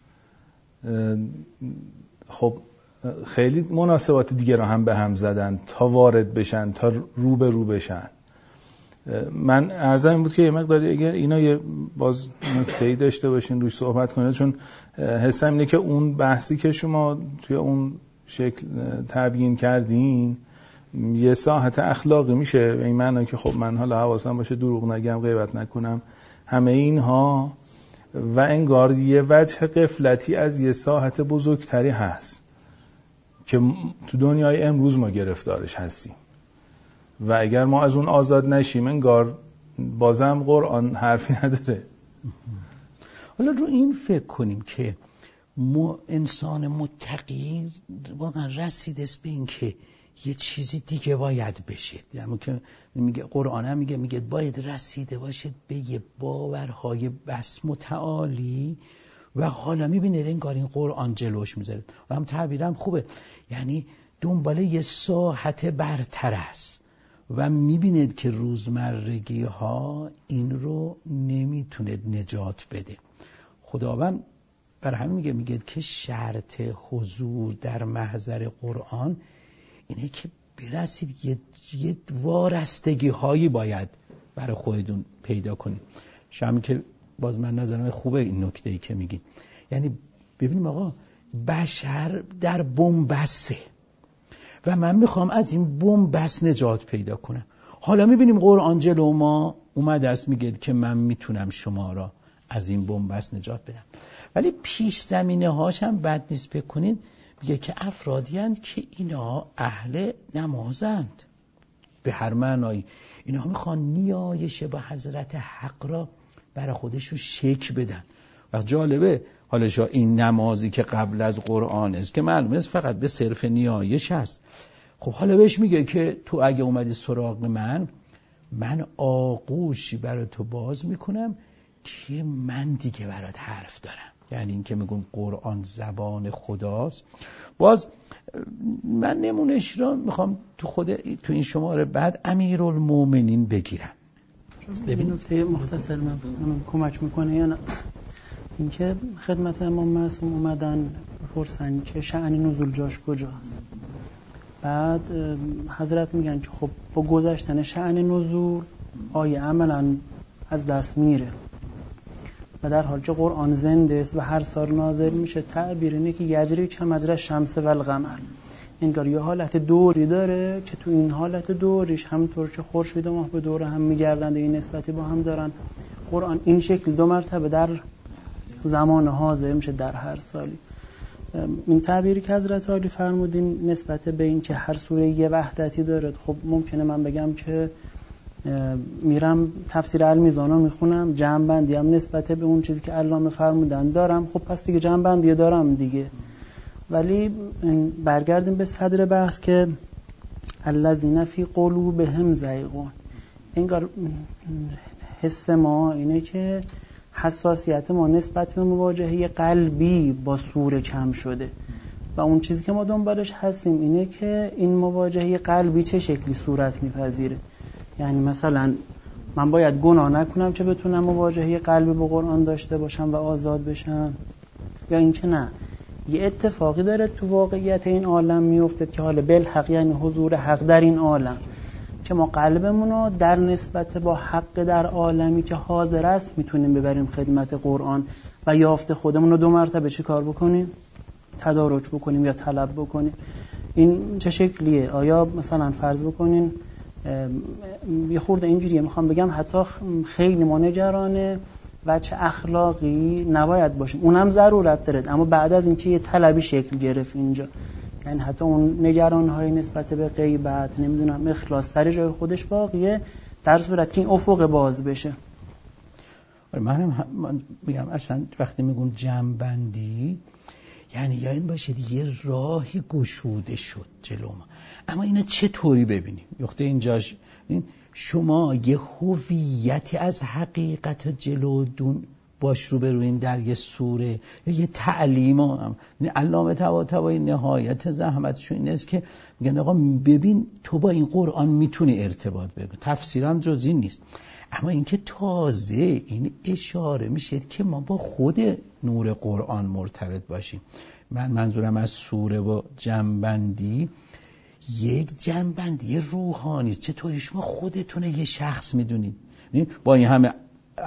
خب خیلی مناسبات دیگه رو هم به هم زدن تا وارد بشن، تا رو به رو بشن. من عرضم این بود که یه مقداری اگر اینا یه باز نکته‌ای داشته باشین روش صحبت کنید، چون حسم اینه که اون بحثی که شما توی اون شکل تبیین کردین یه ساحت اخلاقی میشه، به این معنی که خب من حالا حواسم باشه دروغ نگم، غیبت نکنم، همه اینها، و انگار یه وجه غفلتی از یه ساحت بزرگتری هست که تو دنیای امروز ما گرفتارش هستیم و اگر ما از اون آزاد نشیم انگار بازم قرآن حرفی نداره. حالا رو این فکر کنیم که ما انسان متقی واقعا رسیده به این که یه چیزی دیگه باید بشه، یعنی که میگه قرآن هم میگه میگه باید رسیده باشه به یه باورهای بس متعالی و حالا میبینید انگار این قرآن جلوش میذاره. هم تعبیرم خوبه، یعنی دنبال یه ساحت برتر است و میبینید که روزمرگی ها این رو نمیتونه نجات بده. خداوند برای همین میگه میگه که شرط حضور در محضر قرآن اینه که برسید یه, یه وارستگی هایی باید برای خودتون پیدا کنید. شما که باز من نظرم خوبه این نکته ای که میگین، یعنی ببینیم آقا بشر در بن‌بسته و من میخوام از این بن‌بست نجات پیدا کنم. حالا میبینیم قرآن جلو ما اومده است میگه که من میتونم شما را از این بن‌بست نجات بدم ولی پیش زمینه هاش هم بد نیست بکنین. میگه که افرادی هستند که اینا اهل نمازند به هر معنایی. اینا میخوان نیایش با حضرت حق را برای خودشون شکل بدن. و جالبه حالا شا این نمازی که قبل از قرآن است که معلومه است فقط به صرف نیایش هست. خب حالا بهش میگه که تو اگه اومدی سراغ من، من آغوشی برای تو باز میکنم که من دیگه برات حرف دارم. یعنی این که میگم قرآن زبان خداست. باز من نمونش رو میخوام تو خود تو این شماره بعد امیرالمومنین بگیرم. ببین نکته مختصر من کمک میکنه یا نه؟ اینکه خدمت امام معصوم اومدن پرسن که شأن نزول جاش کجاست. بعد حضرت میگن که خب با گذشتن شأن نزول آیه عملا از دست میره و در حال که قرآن زنده است و هر سال نازل میشه. تعبیر اینه که یجری کمجری الشمس و القمر، انگار یه حالت دوری داره که تو این حالت دوریش همونطور که خورشید و ماه به دور هم میگردند، این نسبتی با هم دارن. قرآن این شکل دو مرتبه در زمان حاضر میشه در هر سالی. این تعبیری که حضرت عالی فرمودین نسبت به این که هر سوره یه وحدتی داره، خب ممکنه من بگم که میرم تفسیر المیزان رو میخونم، جمع بندی هم نسبت به اون چیزی که علامه فرمودن دارم، خب پس دیگه جمع بندی دارم دیگه. ولی برگردیم به صدر بحث که الذین فی قلوبهم زیغون، انگار حس ما اینه که حساسیت ما نسبت به مواجهه قلبی با سوره کم شده و اون چیزی که ما دنبالش هستیم اینه که این مواجهه قلبی چه شکلی صورت میپذیره. یعنی مثلا من باید گناه نکنم که بتونم مواجهه قلبی با قرآن داشته باشم و آزاد بشم، یا اینکه نه یه اتفاقی داره تو واقعیت این عالم میفته که حالا بالحق یعنی حضور حق در این عالم که ما قلبمون رو در نسبت با حق در عالمی که حاضر است میتونیم ببریم خدمت قرآن و یافت خودمون رو دو مرتبه چی کار بکنیم؟ تدارک بکنیم یا طلب بکنیم. این چه شکلیه؟ آیا مثلا فرض بکنین یه خورده اینجوریه، میخوام بگم حتی خیلی ما نگرانه و چه اخلاقی نباید باشیم، اونم ضرورت داره، اما بعد از این که یه طلبی شکل گرفت اینجا، یعنی حتی اون نگران‌های نسبت به غیبت نمیدونم اخلاص سر جای خودش باقیه در صورت که این افق باز بشه. من هم من میگم اصلا وقتی میگم جمع‌بندی یعنی یا این باشه یه راهی گشوده شد جلو ما، اما اینا چطوری ببینیم؟ نقطه اینجاش شما یه هویتی از حقیقت جلودون باش رو بروین در یه سوره یا یه تعلیم هم. علامه طباطبایی نهایت زحمتشون این است که میگن آقا ببین تو با این قرآن میتونی ارتباط بگیری، تفسیرم جز این نیست، اما اینکه تازه این اشاره میشه که ما با خود نور قرآن مرتبط باشیم. من منظورم از سوره و جنبندی یک جنبندی روحانی است. چطوری شما خودتون یه شخص میدونید، با این همه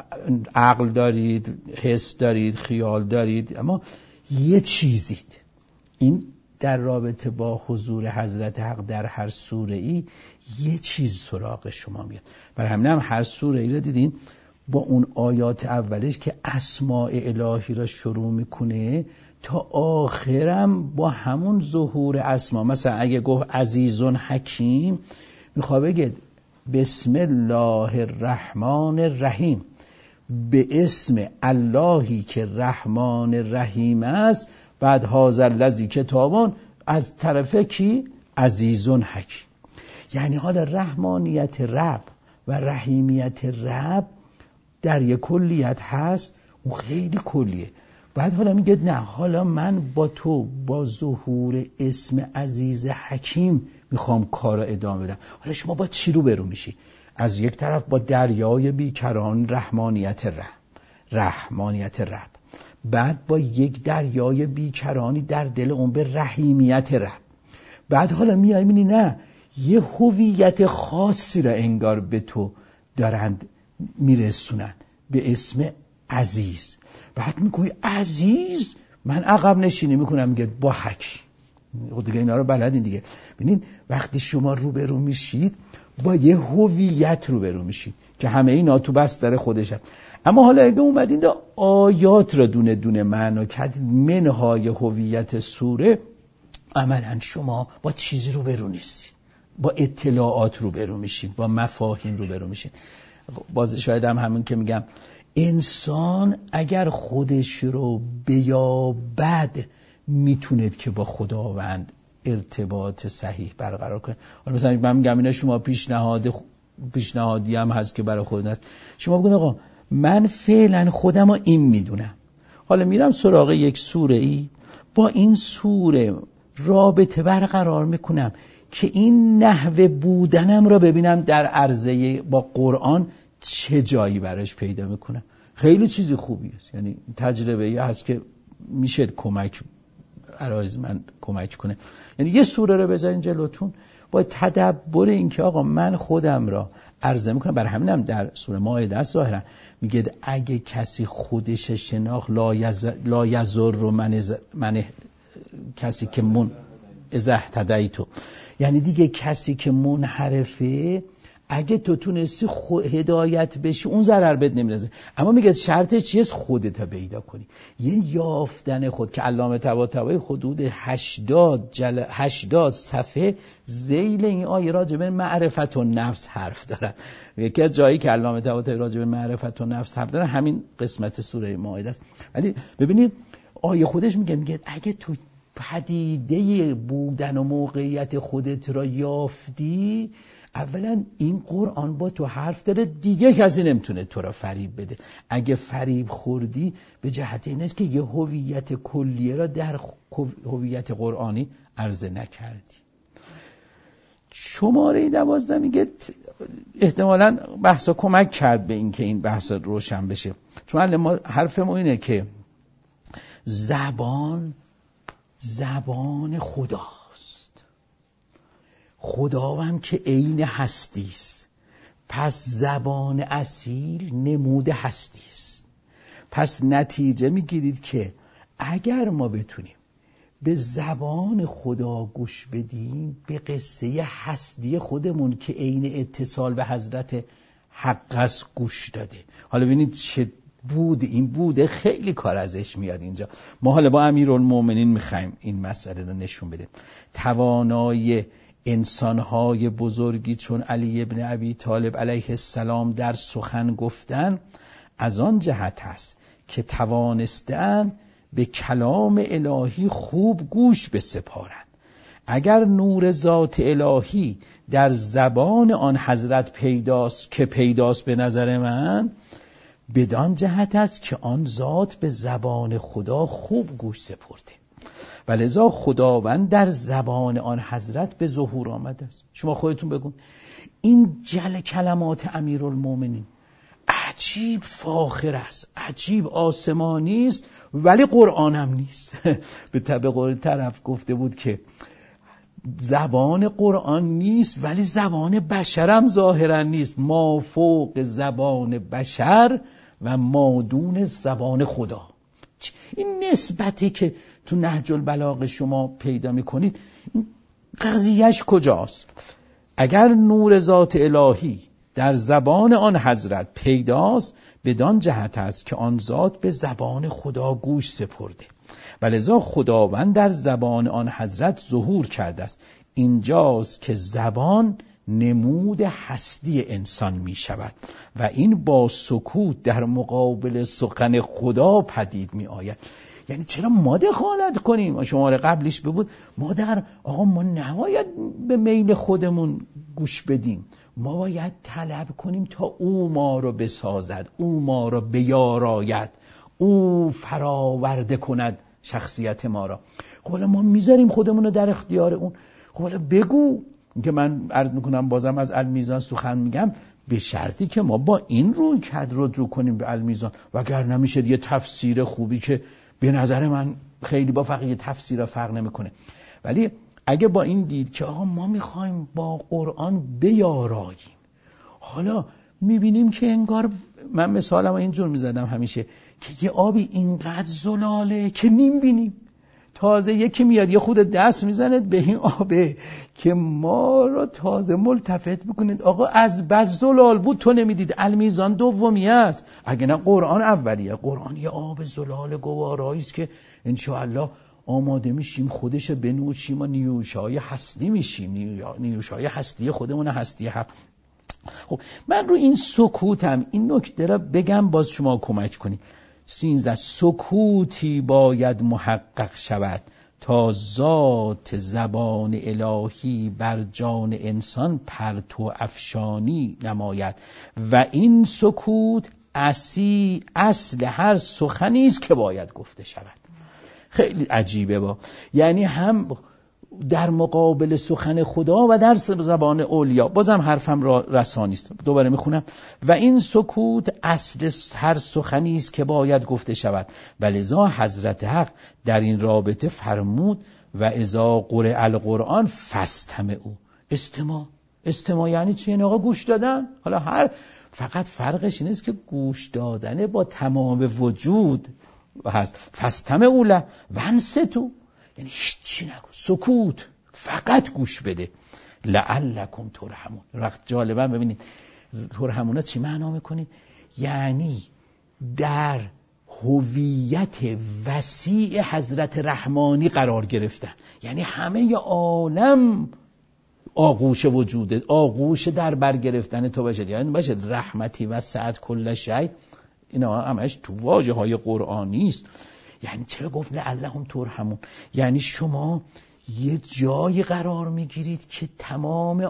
عقل دارید، حس دارید، خیال دارید، اما یه چیزید. این در رابطه با حضور حضرت حق در هر سوره ای یه چیز سراغ شما میاد. برای همین هم هر سوره ای رو دیدین با اون آیات اولش که اسماء الهی را شروع میکنه تا آخرم با همون ظهور اسما. مثلا اگه گفت عزیزون حکیم میخواد بگه بسم الله الرحمن الرحیم، به اسم اللهی که رحمان رحیم است. بعد هذا الذی کتابون از طرف کی؟ عزیزون حکیم. یعنی حالا رحمانیت رب و رحیمیت رب در یک کلیت هست، اون خیلی کلیه. بعد حالا میگه نه، حالا من با تو با ظهور اسم عزیز حکیم میخوام کار ادامه بدم. حالا شما با چی رو برو میشی؟ از یک طرف با دریای بیکران رحمانیت رب رحمانیت رب، بعد با یک دریای بیکرانی در دل اون به رحیمیت رب. بعد حالا میای میبینی نه، یه هویت خاصی را انگار به تو دارند میرسونن به اسم عزیز. بعد میگوی عزیز، من عقب نشینی میکنم میگه با حک. خود دیگه اینا رو بلدین دیگه. ببینید وقتی شما روبرو میشید با یه هویت روبرو میشیم که همه اینا تو بستر خودش هست. اما حالا اگه اومدین دا آیات را دونه دونه معنا کردید، منهای هویت سوره، عملا شما با چیزی روبرو نیستید، با اطلاعات روبرو میشید، با مفاهیم روبرو میشید. باز شاید هم همون که میگم انسان اگر خودش رو بیابد میتوند که با خداوند ارتباط صحیح برقرار کنه. حالا مثلا من میگم اینا شما پیشنهاد پیشنهادی هم هست که برای خودت هست، شما بگید آقا من فعلا خودم رو این میدونم، حالا میرم سراغ یک سوره ای، با این سوره رابطه برقرار میکنم که این نحوه بودنم را ببینم در عرضه با قرآن چه جایی براش پیدا میکنم. خیلی چیزی خوبی است، یعنی تجربه ای هست که میشه کمک عرایز من کمک کنه. یعنی یه سوره رو بذارین جلوتون با تدبر این که آقا من خودم را عرضه میکنم. برای همینم در سوره مائده است ظاهرا میگه اگه کسی خودش شناخت لا یز لا یزر رو من من کسی که من ازه تدیتو، یعنی دیگه کسی که منحرفه اگه تو تونستی هدایت بشی اون ضرر بهت نمیرسه. اما میگه شرط چیه؟ خودت پیدا کنی، یه یافتن خود که علامه طباطبایی حدود هشتاد جل... هشتاد صفحه ذیل این آیه راجع به معرفت و نفس حرف دارن. یکی از جایی که علامه طباطبایی راجع به معرفت و نفس حرف دارن همین قسمت سوره مائده است. ولی ببینید آیه خودش میگه میگه اگه تو پدیده بودن و موقعیت خودت را یافتی، اولا این قرآن با تو حرف داره، دیگه کسی نمیتونه تو را فریب بده. اگه فریب خوردی به جهت این است که یه هویت کلیه را در هویت قرآنی عرضه نکردی. شماره دوازده میگه احتمالاً بحثا کمک کرد به این که این بحثا روشن بشه، چون ما حرف ما اینه که زبان زبان خداست، خداوند که عین هستی است، پس زبان اصیل نمود هستی است. پس نتیجه میگیرید که اگر ما بتونیم به زبان خدا گوش بدیم، به قصه هستی خودمون که عین اتصال به حضرت حق است گوش داده. حالا ببینید چه بود، این بوده خیلی کار ازش میاد اینجا. ما حالا با امیرالمومنین میخوایم این مسئله رو نشون بده. توانای انسانهای بزرگی چون علی ابن ابی طالب علیه السلام در سخن گفتن از آن جهت است که توانستن به کلام الهی خوب گوش بسپارند. اگر نور ذات الهی در زبان آن حضرت پیداست که پیداست به نظر من، بدان جهت است که آن ذات به زبان خدا خوب گوش سپرده و لذا خداوند در زبان آن حضرت به ظهور آمده است. شما خودتون بگون این جل کلمات امیرالمومنین عجیب فاخر است، عجیب آسمانی است، ولی قرآن هم نیست. به طبع طرف گفته بود که زبان قرآن نیست ولی زبان بشرم ظاهرا نیست، ما فوق زبان بشر و ما دون زبان خدا. این نسبتی که تو نهج البلاغه شما پیدا میکنید این قضیهش کجاست؟ اگر نور ذات الهی در زبان آن حضرت پیداست، بدان جهت است که آن ذات به زبان خدا گوش سپرده و لذا خداوند در زبان آن حضرت ظهور کرده است. اینجاست که زبان نمود هستی انسان می شود و این با سکوت در مقابل سخن خدا پدید می آید. یعنی چرا ما دخالت کنیم؟ شماره قبلیش بود ما در آقا ما نباید به میل خودمون گوش بدیم، ما باید طلب کنیم تا او ما رو بسازد، او ما رو بیاراید، او فراورده کند شخصیت ما را. خب حالا ما میذاریم خودمون رو در اختیار اون. خب حالا بگو که من عرض میکنم بازم از المیزان سخن میگم، به شرطی که ما با این روی کد رو کنیم به المیزان، وگر نمیشه یه تفسیر خوبی که به نظر من خیلی با فقیه تفسیر فرق نمیکنه، ولی اگه با این دید که آقا ما میخوایم با قرآن بیاراییم، حالا میبینیم که انگار من مثالم اینجور میزدم همیشه که یه آبی اینقدر زلاله که نمیبینیم، تازه یکی میاد یه خود دست میزنه به این آبه که ما رو تازه ملتفت بکنید آقا از بذلال بود تو نمیدید المیزان دومی است. اگه نه قرآن اولیه. قرآن یه آب زلال گوارایی است که انشاءالله آماده میشیم خودش بنوشیم و نیوشای هستی میشیم، نیوشای هستی خودمون، هستی حق. خب من رو این سکوتم این نکته را بگم باز شما کمک کنید. سینزده، سکوتی باید محقق شود تا ذات زبان الهی بر جان انسان پرتو افشانی نماید و این سکوت اصی اصل هر سخنی است که باید گفته شود. خیلی عجیبه با، یعنی هم در مقابل سخن خدا و در زبان اولیا. بازم حرفم را رسانی است، دوباره میخونم. و این سکوت اصل هر سخنی است که باید گفته شود و لذا حضرت حق در این رابطه فرمود و اذا قرئ القرآن فاستمعوا. استماع استماع یعنی چی؟ یعنی آقا گوش دادن. حالا هر فقط فرقش این است که گوش دادن با تمام وجود هست. فاستمعوا له وانصتوا، یعنی هیچی نگو، سکوت، فقط گوش بده. لعلکم ترحمون. وقت جالبا ببینید ترحمون چی معنا میکنید؟ یعنی در هویت وسیع حضرت رحمانی قرار گرفتن، یعنی همه عالم آغوش وجوده، آغوش در بر گرفتن تو باشد. یعنی باشد رحمتی وسعت کل شیء، اینا همش تو واژه های قرآنی است. یعنی چرا گفت لعلهم ترحمون؟ یعنی شما یه جایی قرار میگیرید که تمام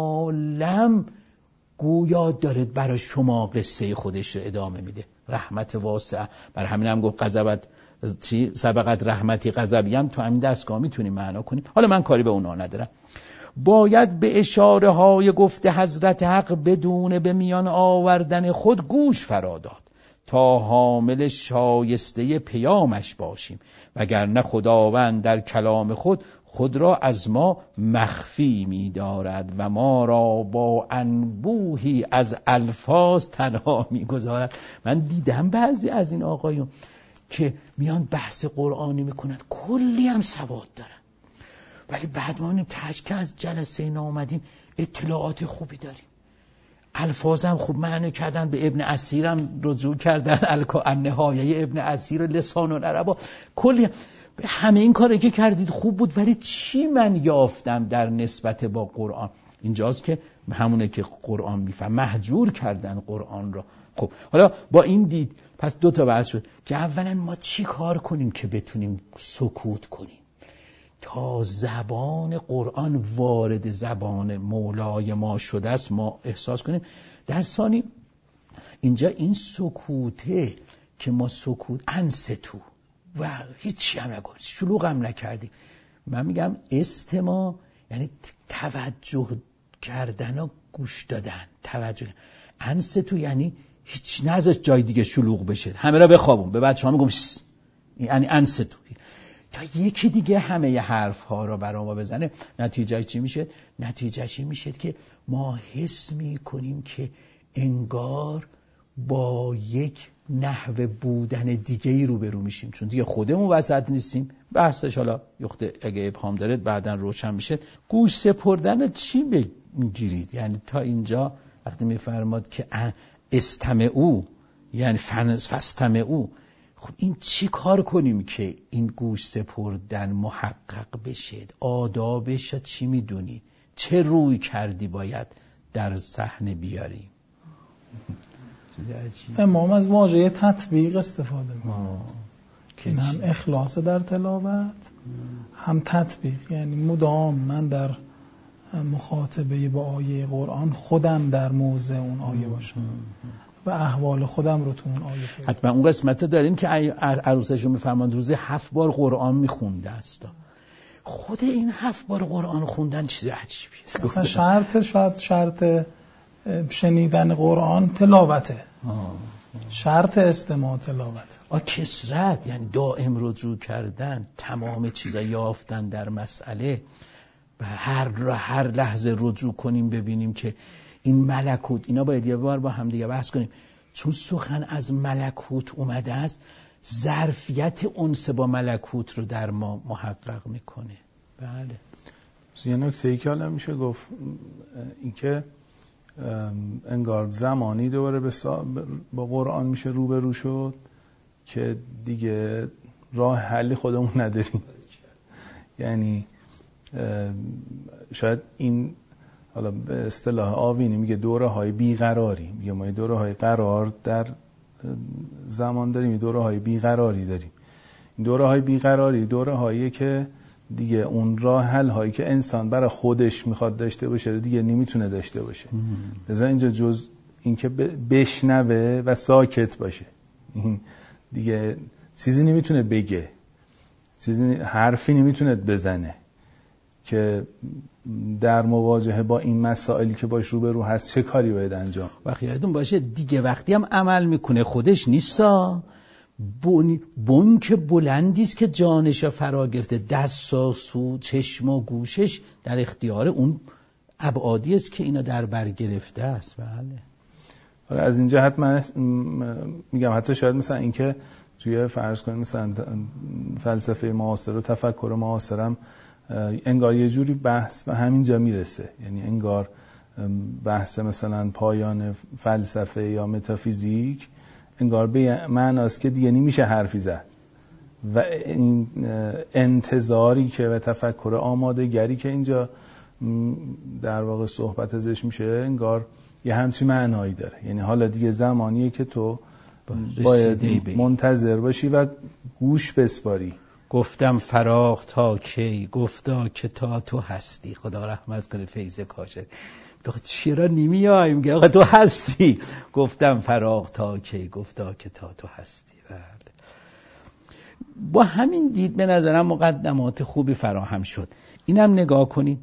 عالم گویا داره برای شما قصه خودش رو ادامه میده. رحمت واسعه. بر همین هم گفت غضبت چی سبقت رحمتی غضبیم، تو همین دستگاه میتونیم معنا کنیم. حالا من کاری به اونا ندارم. باید به اشاره های گفته حضرت حق بدون به میان آوردن خود گوش فراداد تا حامل شایسته پیامش باشیم، وگرنه خداوند در کلام خود خود را از ما مخفی می دارد و ما را با انبوهی از الفاظ تنها می گذارد. من دیدم بعضی از این آقایون که میان بحث قرآنی میکنند، کلی هم سواد دارن، ولی بعد ما تشکه از جلسه اینا آمدیم اطلاعات خوبی داریم، الفاظم خوب معنی کردن، به ابن اسیرم رجوع کردن، النهایه ابن اسیر لسان العرب، کلی همه این کاری که کردید خوب بود، ولی چی من یافتم در نسبت با قرآن؟ اینجاست که همونه که قرآن میفهم، مهجور کردن قرآن را. خب حالا با این دید پس دو تا بحث شد که اولا ما چی کار کنیم که بتونیم سکوت کنیم تا زبان قرآن وارد زبان مولای ما شده است ما احساس کنیم. در ثانی اینجا این سکوته که ما سکوت انستو و هیچی هم نگو، شلوغ هم نکردیم. من میگم استماع یعنی توجه کردن و گوش دادن، توجه. انستو یعنی هیچ نذاش جای دیگه شلوغ بشه، همه را بخوابون. به بچه ها میگم یعنی انستو تا یکی دیگه همه ی حرف ها رو برای ما بزنه. نتیجه چی میشه؟ نتیجه چی میشه که ما حس میکنیم که انگار با یک نحوه بودن دیگه ای روبرو میشیم، چون دیگه خودمون وسط نیستیم. بحثش حالا یخته اگه ابهام داره بعدن روشن میشه. گوش سپردن چی میگیرید؟ یعنی تا اینجا وقتی میفرماد که استمعوا یعنی فاستمعوا، خب این چی کار کنیم که این گوش سپردن محقق بشه؟ آدابش چی میدونی؟ چه روی کردی باید در صحنه بیاریم؟ امام از واژه تطبیق استفاده میکنه که هم اخلاص در تلاوت هم تطبیق، یعنی مدام من در مخاطبه با آیه قرآن خودم در موضع اون آیه باشم و احوال خودم رو تو اون آیه پیدا. حتما اون قسمت داریم که عروسش رو میفرماند روزی هفت بار قرآن میخونده است. خود این هفت بار قرآن خوندن چیز عجیبیه. مثلا شرط شاید شرط شنیدن قرآن تلاوته، آه. شرط استماع تلاوته. آ کسرت یعنی دائم رجوع کردن، تمام چیزا یافتن در مسئله و هر هر لحظه رجوع کنیم ببینیم که این ملکوت. اینا باید یه بار با هم دیگه بحث کنیم، چون سخن از ملکوت اومده است. ظرفیت انس با ملکوت رو در ما محقق میکنه. بله. یه نکته ای که حالا میشه گفت اینکه انگار زمانی دوباره به سا... با قرآن میشه روبرو شد که دیگه راه حلی خودمون نداریم. یعنی شاید این حالا به اصطلاح آوینی میگه دوره های بیقراری، میگه ما دوره های قرار در زمان داریم، دوره های بیقراری داریم. این دوره های بیقراری دوره هایی که دیگه اون راه حل هایی که انسان برای خودش میخواد داشته باشه دیگه نمیتونه داشته باشه. لذا اینجا جز اینکه بشنوه و ساکت باشه، این دیگه چیزی نمیتونه بگه، چیزی حرفی نمیتونه بزنه که در مواجهه با این مسائلی که باش روبرو هست چه کاری باید انجام. وقتی یادتون باشه دیگه وقتی هم عمل میکنه خودش نیستا، بون که بلندی است که جانش فرا گرفته، دست و سو چشم و گوشش در اختیار اون ابعادی است که اینا در بر گرفته است. بله. از این جهت من میگم حتی شاید مثلا اینکه توی فرض کنیم مثلا فلسفه معاصر و تفکر معاصرم انگار یه جوری بحث و همینجا میرسه، یعنی انگار بحث مثلا پایان فلسفه یا متافیزیک انگار به معناست که دیگه نمیشه حرفی زد و این انتظاری که و تفکر آماده‌گری که اینجا در واقع صحبت ازش میشه انگار یه همچین معنایی داره. یعنی حالا دیگه زمانیه که تو باید منتظر باشی و گوش بسپاری. گفتم فراغ تا کی، گفتا که تا تو هستی. خدا رحمت کنه فیض کاشف. چرا نمیای؟ میگه آقا تو هستی. گفتم فراغ تا کی، گفتا که تا تو هستی. بله. با همین دید به نظرم مقدمات خوبی فراهم شد. اینم نگاه کنید،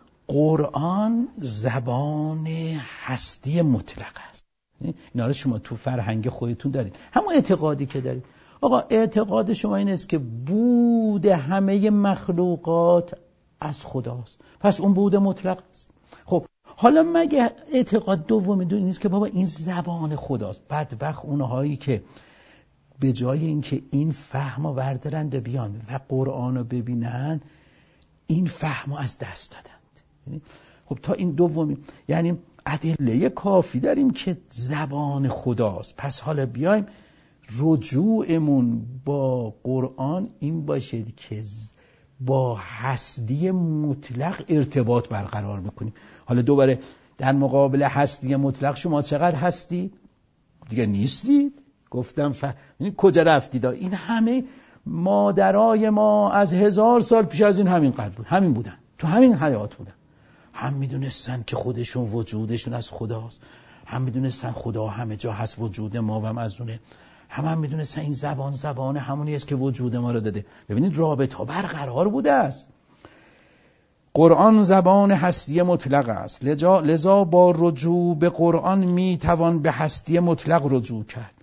قرآن زبان هستی مطلق است. اینا رو شما تو فرهنگ خودتون دارید، همون اعتقادی که دارید. آقا اعتقاد شما این است که بود همه مخلوقات از خداست، پس اون بود مطلق است. خب حالا مگه اعتقاد دومی دو این است که بابا این زبان خداست؟ بدبخت اونهایی که به جای اینکه این فهم رو بردارند و بیان و قرآن رو ببینن این فهم رو از دست دادند. خب تا این دومی، یعنی ادله کافی داریم که زبان خداست، پس حالا بیایم رجوعمون با قرآن این باشد که با هستی مطلق ارتباط برقرار میکنیم. حالا دوباره در مقابل هستی مطلق شما چقدر هستی؟ دیگه نیستید. گفتم ف... کجا رفتید؟ این همه مادرای ما از هزار سال پیش از این همین قدر بود، همین بودن، تو همین حیات بودن، هم میدونستن که خودشون وجودشون از خداست، هم میدونستن خدا همه جا هست، وجود ما و هم از اونه، هم هم میدونستن این زبان زبان همونی است که وجود ما رو داده. ببینید رابطه ها برقرار بوده است. قرآن زبان هستی مطلق است، لذا, لذا با رجوع به قرآن میتوان به هستی مطلق رجوع کرد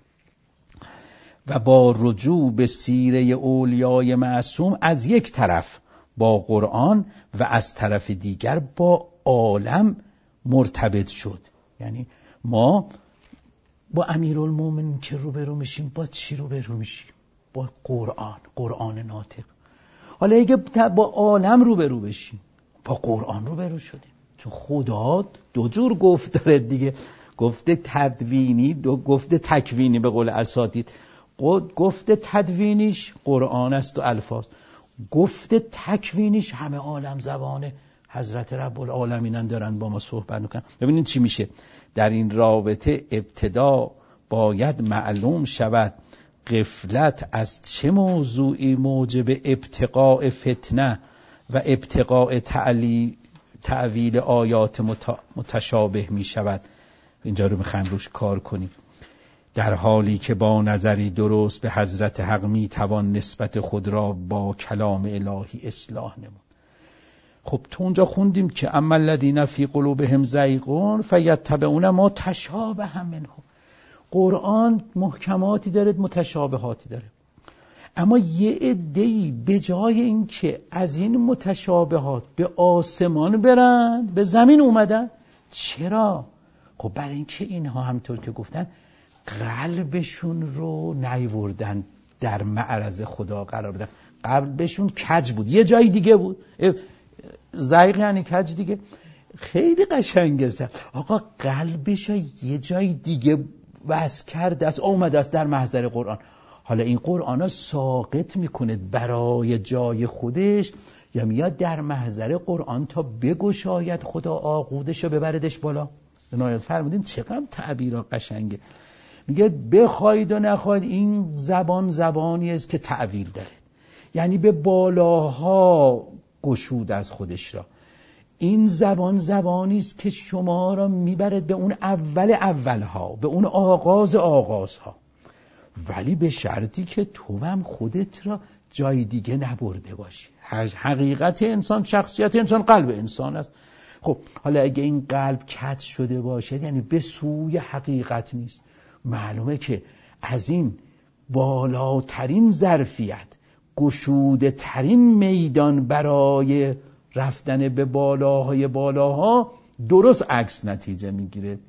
و با رجوع به سیره اولیای معصوم از یک طرف با قرآن و از طرف دیگر با عالم مرتبط شد. یعنی ما با امیرالمومنین که روبرو میشیم با چی روبرو میشیم؟ با قرآن، قرآن ناطق. حالا اگه با عالم روبرو بشیم با قرآن روبرو شدیم، چون خدا دو جور گفت داره دیگه، گفته تدوینی، دو گفته تکوینی. به قول اساتید گفته تدوینیش قرآن است و الفاظ، گفته تکوینیش همه عالم زبانه حضرت رب العالمینن دارن با ما صحبت میکنن. ببینید چی میشه در این رابطه. ابتدا باید معلوم شود غفلت از چه موضوعی موجب ابتقاء فتنه و ابتقاء تعویل آیات متشابه می شود. اینجا رو میخوایم روش کار کنیم. در حالی که با نظری درست به حضرت حق می توان نسبت خود را با کلام الهی اصلاح نمود. خب تو اونجا خوندیم که اما الذین فی قلوبهم زیغ فیتبعون ما تشابه منه. قرآن محکماتی داره، متشابهاتی داره، اما یه عده‌ای به جای اینکه از این متشابهات به آسمان برن به زمین اومدن. چرا؟ خب برای اینکه اینها همطور که گفتن قلبشون رو نیوردن در معرض خدا قرار بدن. قلبشون کج بود، یه جای دیگه بود. زایق یعنی کج دیگه. خیلی قشنگه است. آقا قلبش یه جای دیگه واسه کرده است، اومده است در محضر قرآن. حالا این قرآن ها ساقط میکنه برای جای خودش یا میاد در محضر قرآن تا بگشاید خدا آغودش و ببردش بالا. نایت فرمودین چقدر تعبیر قشنگه. میگه بخواید و نخواید این زبان زبانی است که تعویل داره، یعنی به بالاها گشود از خودش را. این زبان زبانی است که شما را میبرد به اون اول اولها، به اون آغاز آغازها، ولی به شرطی که تو هم خودت را جای دیگه نبرده باشی. حقیقت انسان، شخصیت انسان قلب انسان است. خب حالا اگه این قلب کج شده باشه یعنی به سوی حقیقت نیست. معلومه که از این بالاترین ظرفیت، گشوده ترین میدان برای رفتن به بالاهای بالاها درست عکس نتیجه میگیره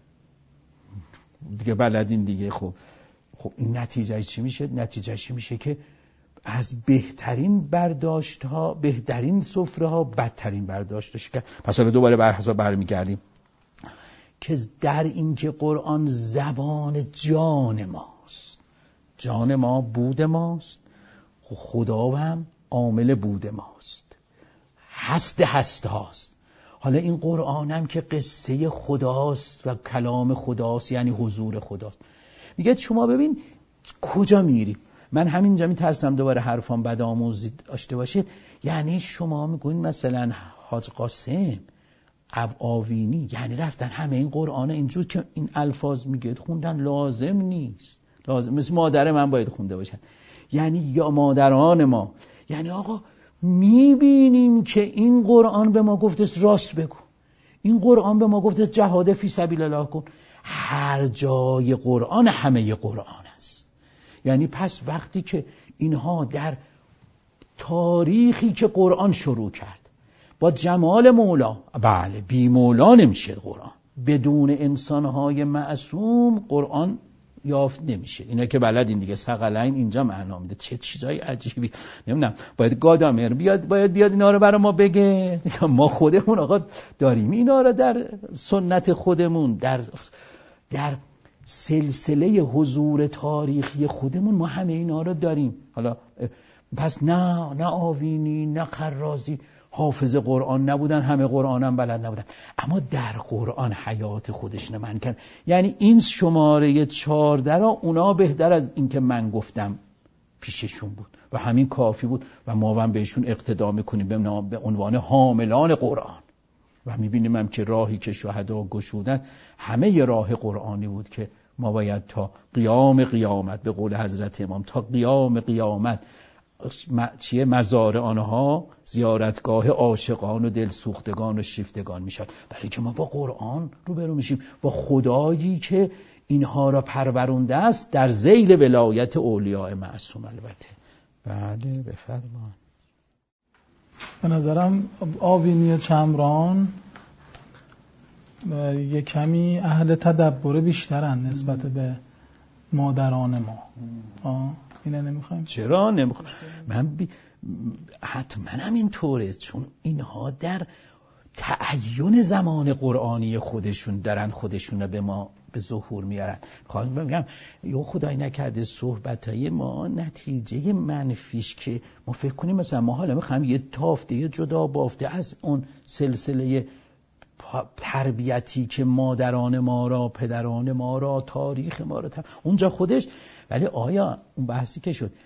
دیگه. بلدین دیگه. خب خب این نتیجه چی میشه؟ نتیجه چی میشه که از بهترین برداشت ها، بهترین سفره ها بدترین برداشتش کرد. پس حالا دوباره بر حساب برمیگردیم که در این که قرآن زبان جان ماست، جان ما بود ماست، خدا هم عامل بود ماست، هست هست هاست. حالا این قرآن هم که قصه خداست و کلام خداست، یعنی حضور خداست. میگه شما ببین کجا میریم. من همینجا میترسم دوباره حرفان بد آموزی داشته باشید. یعنی شما میگوین مثلا حاج قاسم، اب آوینی، یعنی رفتن همه این قرآن اینجور که این الفاظ میگه خوندن لازم نیست. لازم مثل مادر من باید خونده باشن، یعنی یا مادران ما. یعنی آقا میبینیم که این قرآن به ما گفته راست بگو، این قرآن به ما گفته جهاد فی سبیل الله کن. هر جای قرآن همه قرآن است. یعنی پس وقتی که اینها در تاریخی که قرآن شروع کرد با جمال مولا، بله بی مولا نمیشه قرآن، بدون انسانهای معصوم قرآن یافت نمیشه. اینا که بلدین دیگه، ثقلین اینجا معنا میده. چه چیزای عجیبی. نمیدونم باید گادامر بیاد، باید بیاد اینا رو برای ما بگه. ما خودمون آقا داریم اینا رو در سنت خودمون، در در سلسله حضور تاریخی خودمون ما همه اینا رو داریم. حالا پس نه نه آوینی نه خرازی حافظ قرآن نبودن، همه قرآن هم بلد نبودن، اما در قرآن حیات خودش نمن کن. یعنی این شماره چهارده را اونا بهتر از این که من گفتم پیششون بود و همین کافی بود و ما هم بهشون اقتدا میکنیم به عنوان حاملان قرآن. و میبینیم هم که راهی که شهدا گشودن همه ی راه قرآنی بود که ما باید تا قیام قیامت، به قول حضرت امام، تا قیام قیامت چیه مزار آنها زیارتگاه عاشقان و دلسوختگان و شیفتگان میشد. برای که ما با قرآن روبرو میشیم، با خدایی که اینها را پرورونده است در ذیل ولایت اولیاء معصوم. البته بله بفرمان. به نظرم آوینی چمران یه کمی اهل تدبر بیشترن نسبت به مادران ما. آه اینه نمیخوایم. چرا نمیخوایم؟ من بی... حتما هم اینطوره، چون اینها در تعین زمان قرآنی خودشون دارن خودشون رو به ما به ظهور میارن. خواهیم بگم یا خدای نکرده صحبتهای ما نتیجه منفیش که ما فکر کنیم مثلا ما حالا میخوایم یه تافته جدا بافته از اون سلسله تربیتی که مادران ما را، پدران ما را، تاریخ ما را تر... اونجا خودش. ولی آیا اون بحثی که شد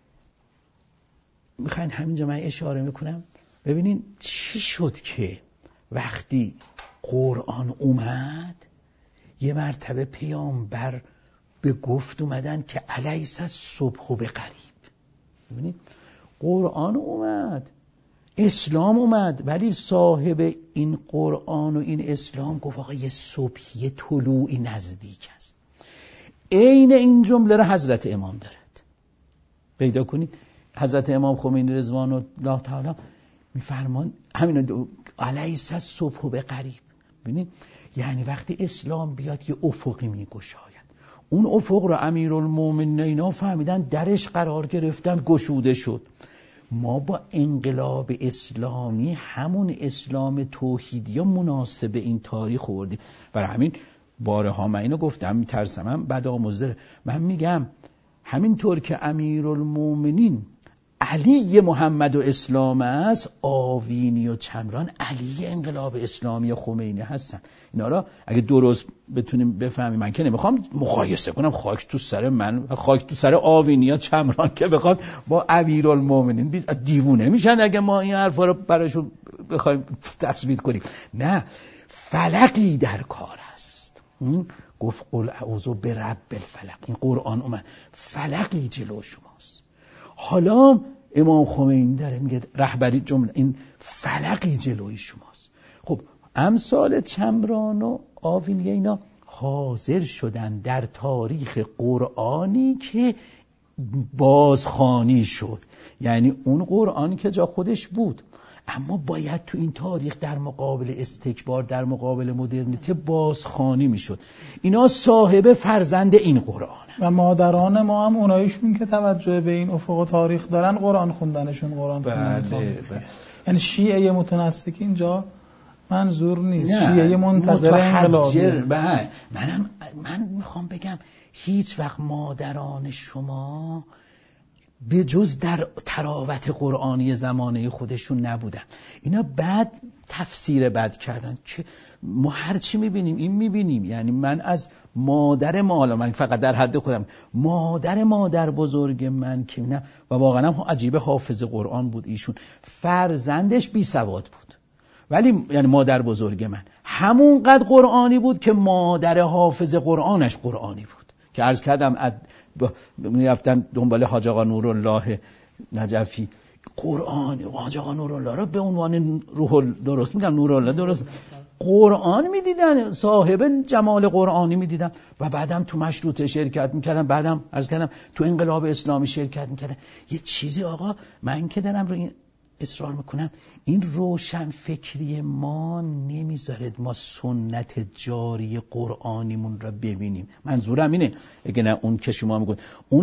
میخواین همینجا من اشاره میکنم ببینین چی شد که وقتی قرآن اومد یه مرتبه پیامبر به گفت اومدن که الیس الصبح بقریب. ببینید قرآن اومد، اسلام اومد، ولی صاحب این قرآن و این اسلام گفت آقا یه صبح، یه طلوعی نزدیک است. عین این جمله را حضرت امام دارد. پیدا کنید حضرت امام خمینی رضوان الله تعالی میفرمان همین الیس الصبح بقریب. ببینید یعنی وقتی اسلام بیاد یه افقی میگشاید، اون افق رو امیرالمومنین اینا فهمیدن، درش قرار گرفتن، گشوده شد. ما با انقلاب اسلامی همون اسلام توحیدی مناسب این تاریخ آوردیم. برای همین بارها من اینو گفتم، میترسم من بد آموزه، من میگم همینطور که امیرالمومنین علی محمد و اسلام است، آوینی و چمران علی انقلاب اسلامی و خمینی هستن. اینا را اگه درست بتونیم بفهمیم، من که نمیخوام مقایسه کنم خاک تو سر من خاک تو سر آوینی و چمران که بخوام با امیرالمومنین، دیوونه میشن اگه ما این حرفا رو براشون بخوایم تثبیت کنیم. نه، فلقی در کار است. گفت قل اعوذ برب الفلق، این قرآن اومد، فلقی جلو شماست. حالا امام خمینی داره میگه رهبری جمله این فلقی جلوی شماست. خب امثال چمران و آوینی اینا حاضر شدن در تاریخ قرآنی که بازخوانی شد، یعنی اون قرآنی که جا خودش بود، اما باید تو این تاریخ در مقابل استکبار، در مقابل مدرنیته بازخوانی میشد. اینا صاحب فرزند این قرآن و مادران ما هم اونایشون که توجه به این افق و تاریخ دارن قرآن خوندنشون قرآن خوندن. بله بله. یعنی شیعه متنسک اینجا منظور نیست، شیعه منتظر انقلابی. بله. منم من میخوام بگم هیچ وقت مادران شما به جز در تراوت قرآنی زمانه خودشون نبودن. اینا بعد تفسیر بد کردن که ما هرچی میبینیم این میبینیم. یعنی من از مادر ما، من فقط در حد خودم، مادر مادر بزرگ من که نه و واقعا هم عجیب حافظ قرآن بود ایشون، فرزندش بی سواد بود، ولی یعنی مادر بزرگ من همونقدر قرآنی بود که مادر حافظ قرآنش قرآنی بود. که عرض کردم می‌رفتن دنبال حاج آقا نورالله نجفی، قرآن حاج آقا نورالله را به عنوان روح درست میگم، نورالله درست قرآن میدیدن، صاحب جمال قرآنی میدیدن و بعدم تو مشروطه شرکت میکردن، بعدم عرض کردم تو انقلاب اسلامی شرکت میکردن. یه چیزی آقا من که دارم رو این اصرار میکنم، این روشن فکری ما نمیذاره ما سنت جاری قرآنیمون را ببینیم. منظورم اینه، اگه نه اون که شما میگید اون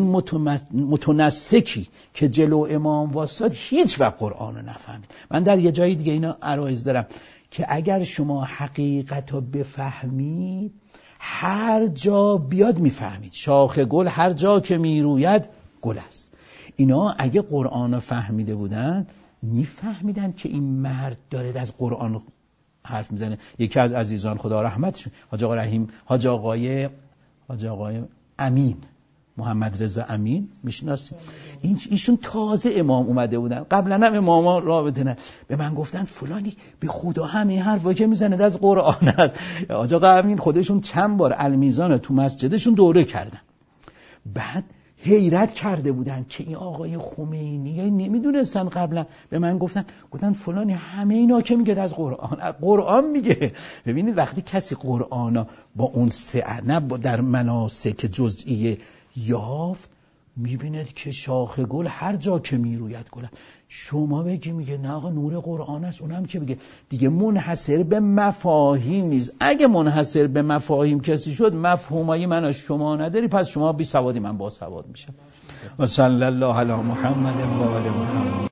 متنسکی که جلو امام واسطاد هیچ وقت قرآن رو نفهمید. من در یه جای دیگه اینا عرایض دارم که اگر شما حقیقت رو بفهمید هر جا بیاد میفهمید. شاخ گل هر جا که میروید گل است. اینا اگه قرآن رو فهمیده بودن میفهمیدن که این مرد داره از قرآن حرف میزنه. یکی از عزیزان خدا رحمتشون حاج آقا رحیم، حاج آقای حاج آقای امین، محمد رضا امین میشناسید؟ این ایشون تازه امام اومده بودن، قبلا هم اماما رابطه نه، به من گفتن فلانی به خدا همین حرفایی که میزنه از قرآن است. حاج آقا امین خودشون چند بار المیزان تو مسجدشون دوره کردن، بعد حیرت کرده بودن که این آقای خمینی نمیدونستن. قبلا به من گفتن گفتن فلانی همه اینا که میگه از قرآن قرآن میگه. ببینید وقتی کسی قرآن با اون سعه نه در مناسک جزئی یافت، میبیند که شاخ گل هر جا که میروید گل. شما بگی میگه نه آقا نور قرآن است، اونم که بگه دیگه منحصر به مفاهیم نیست. اگه منحصر به مفاهیم کسی شد، مفهومایی من از شما نداری، پس شما بی سوادی من با سواد میشم. و صلی الله علی محمد و آل محمد.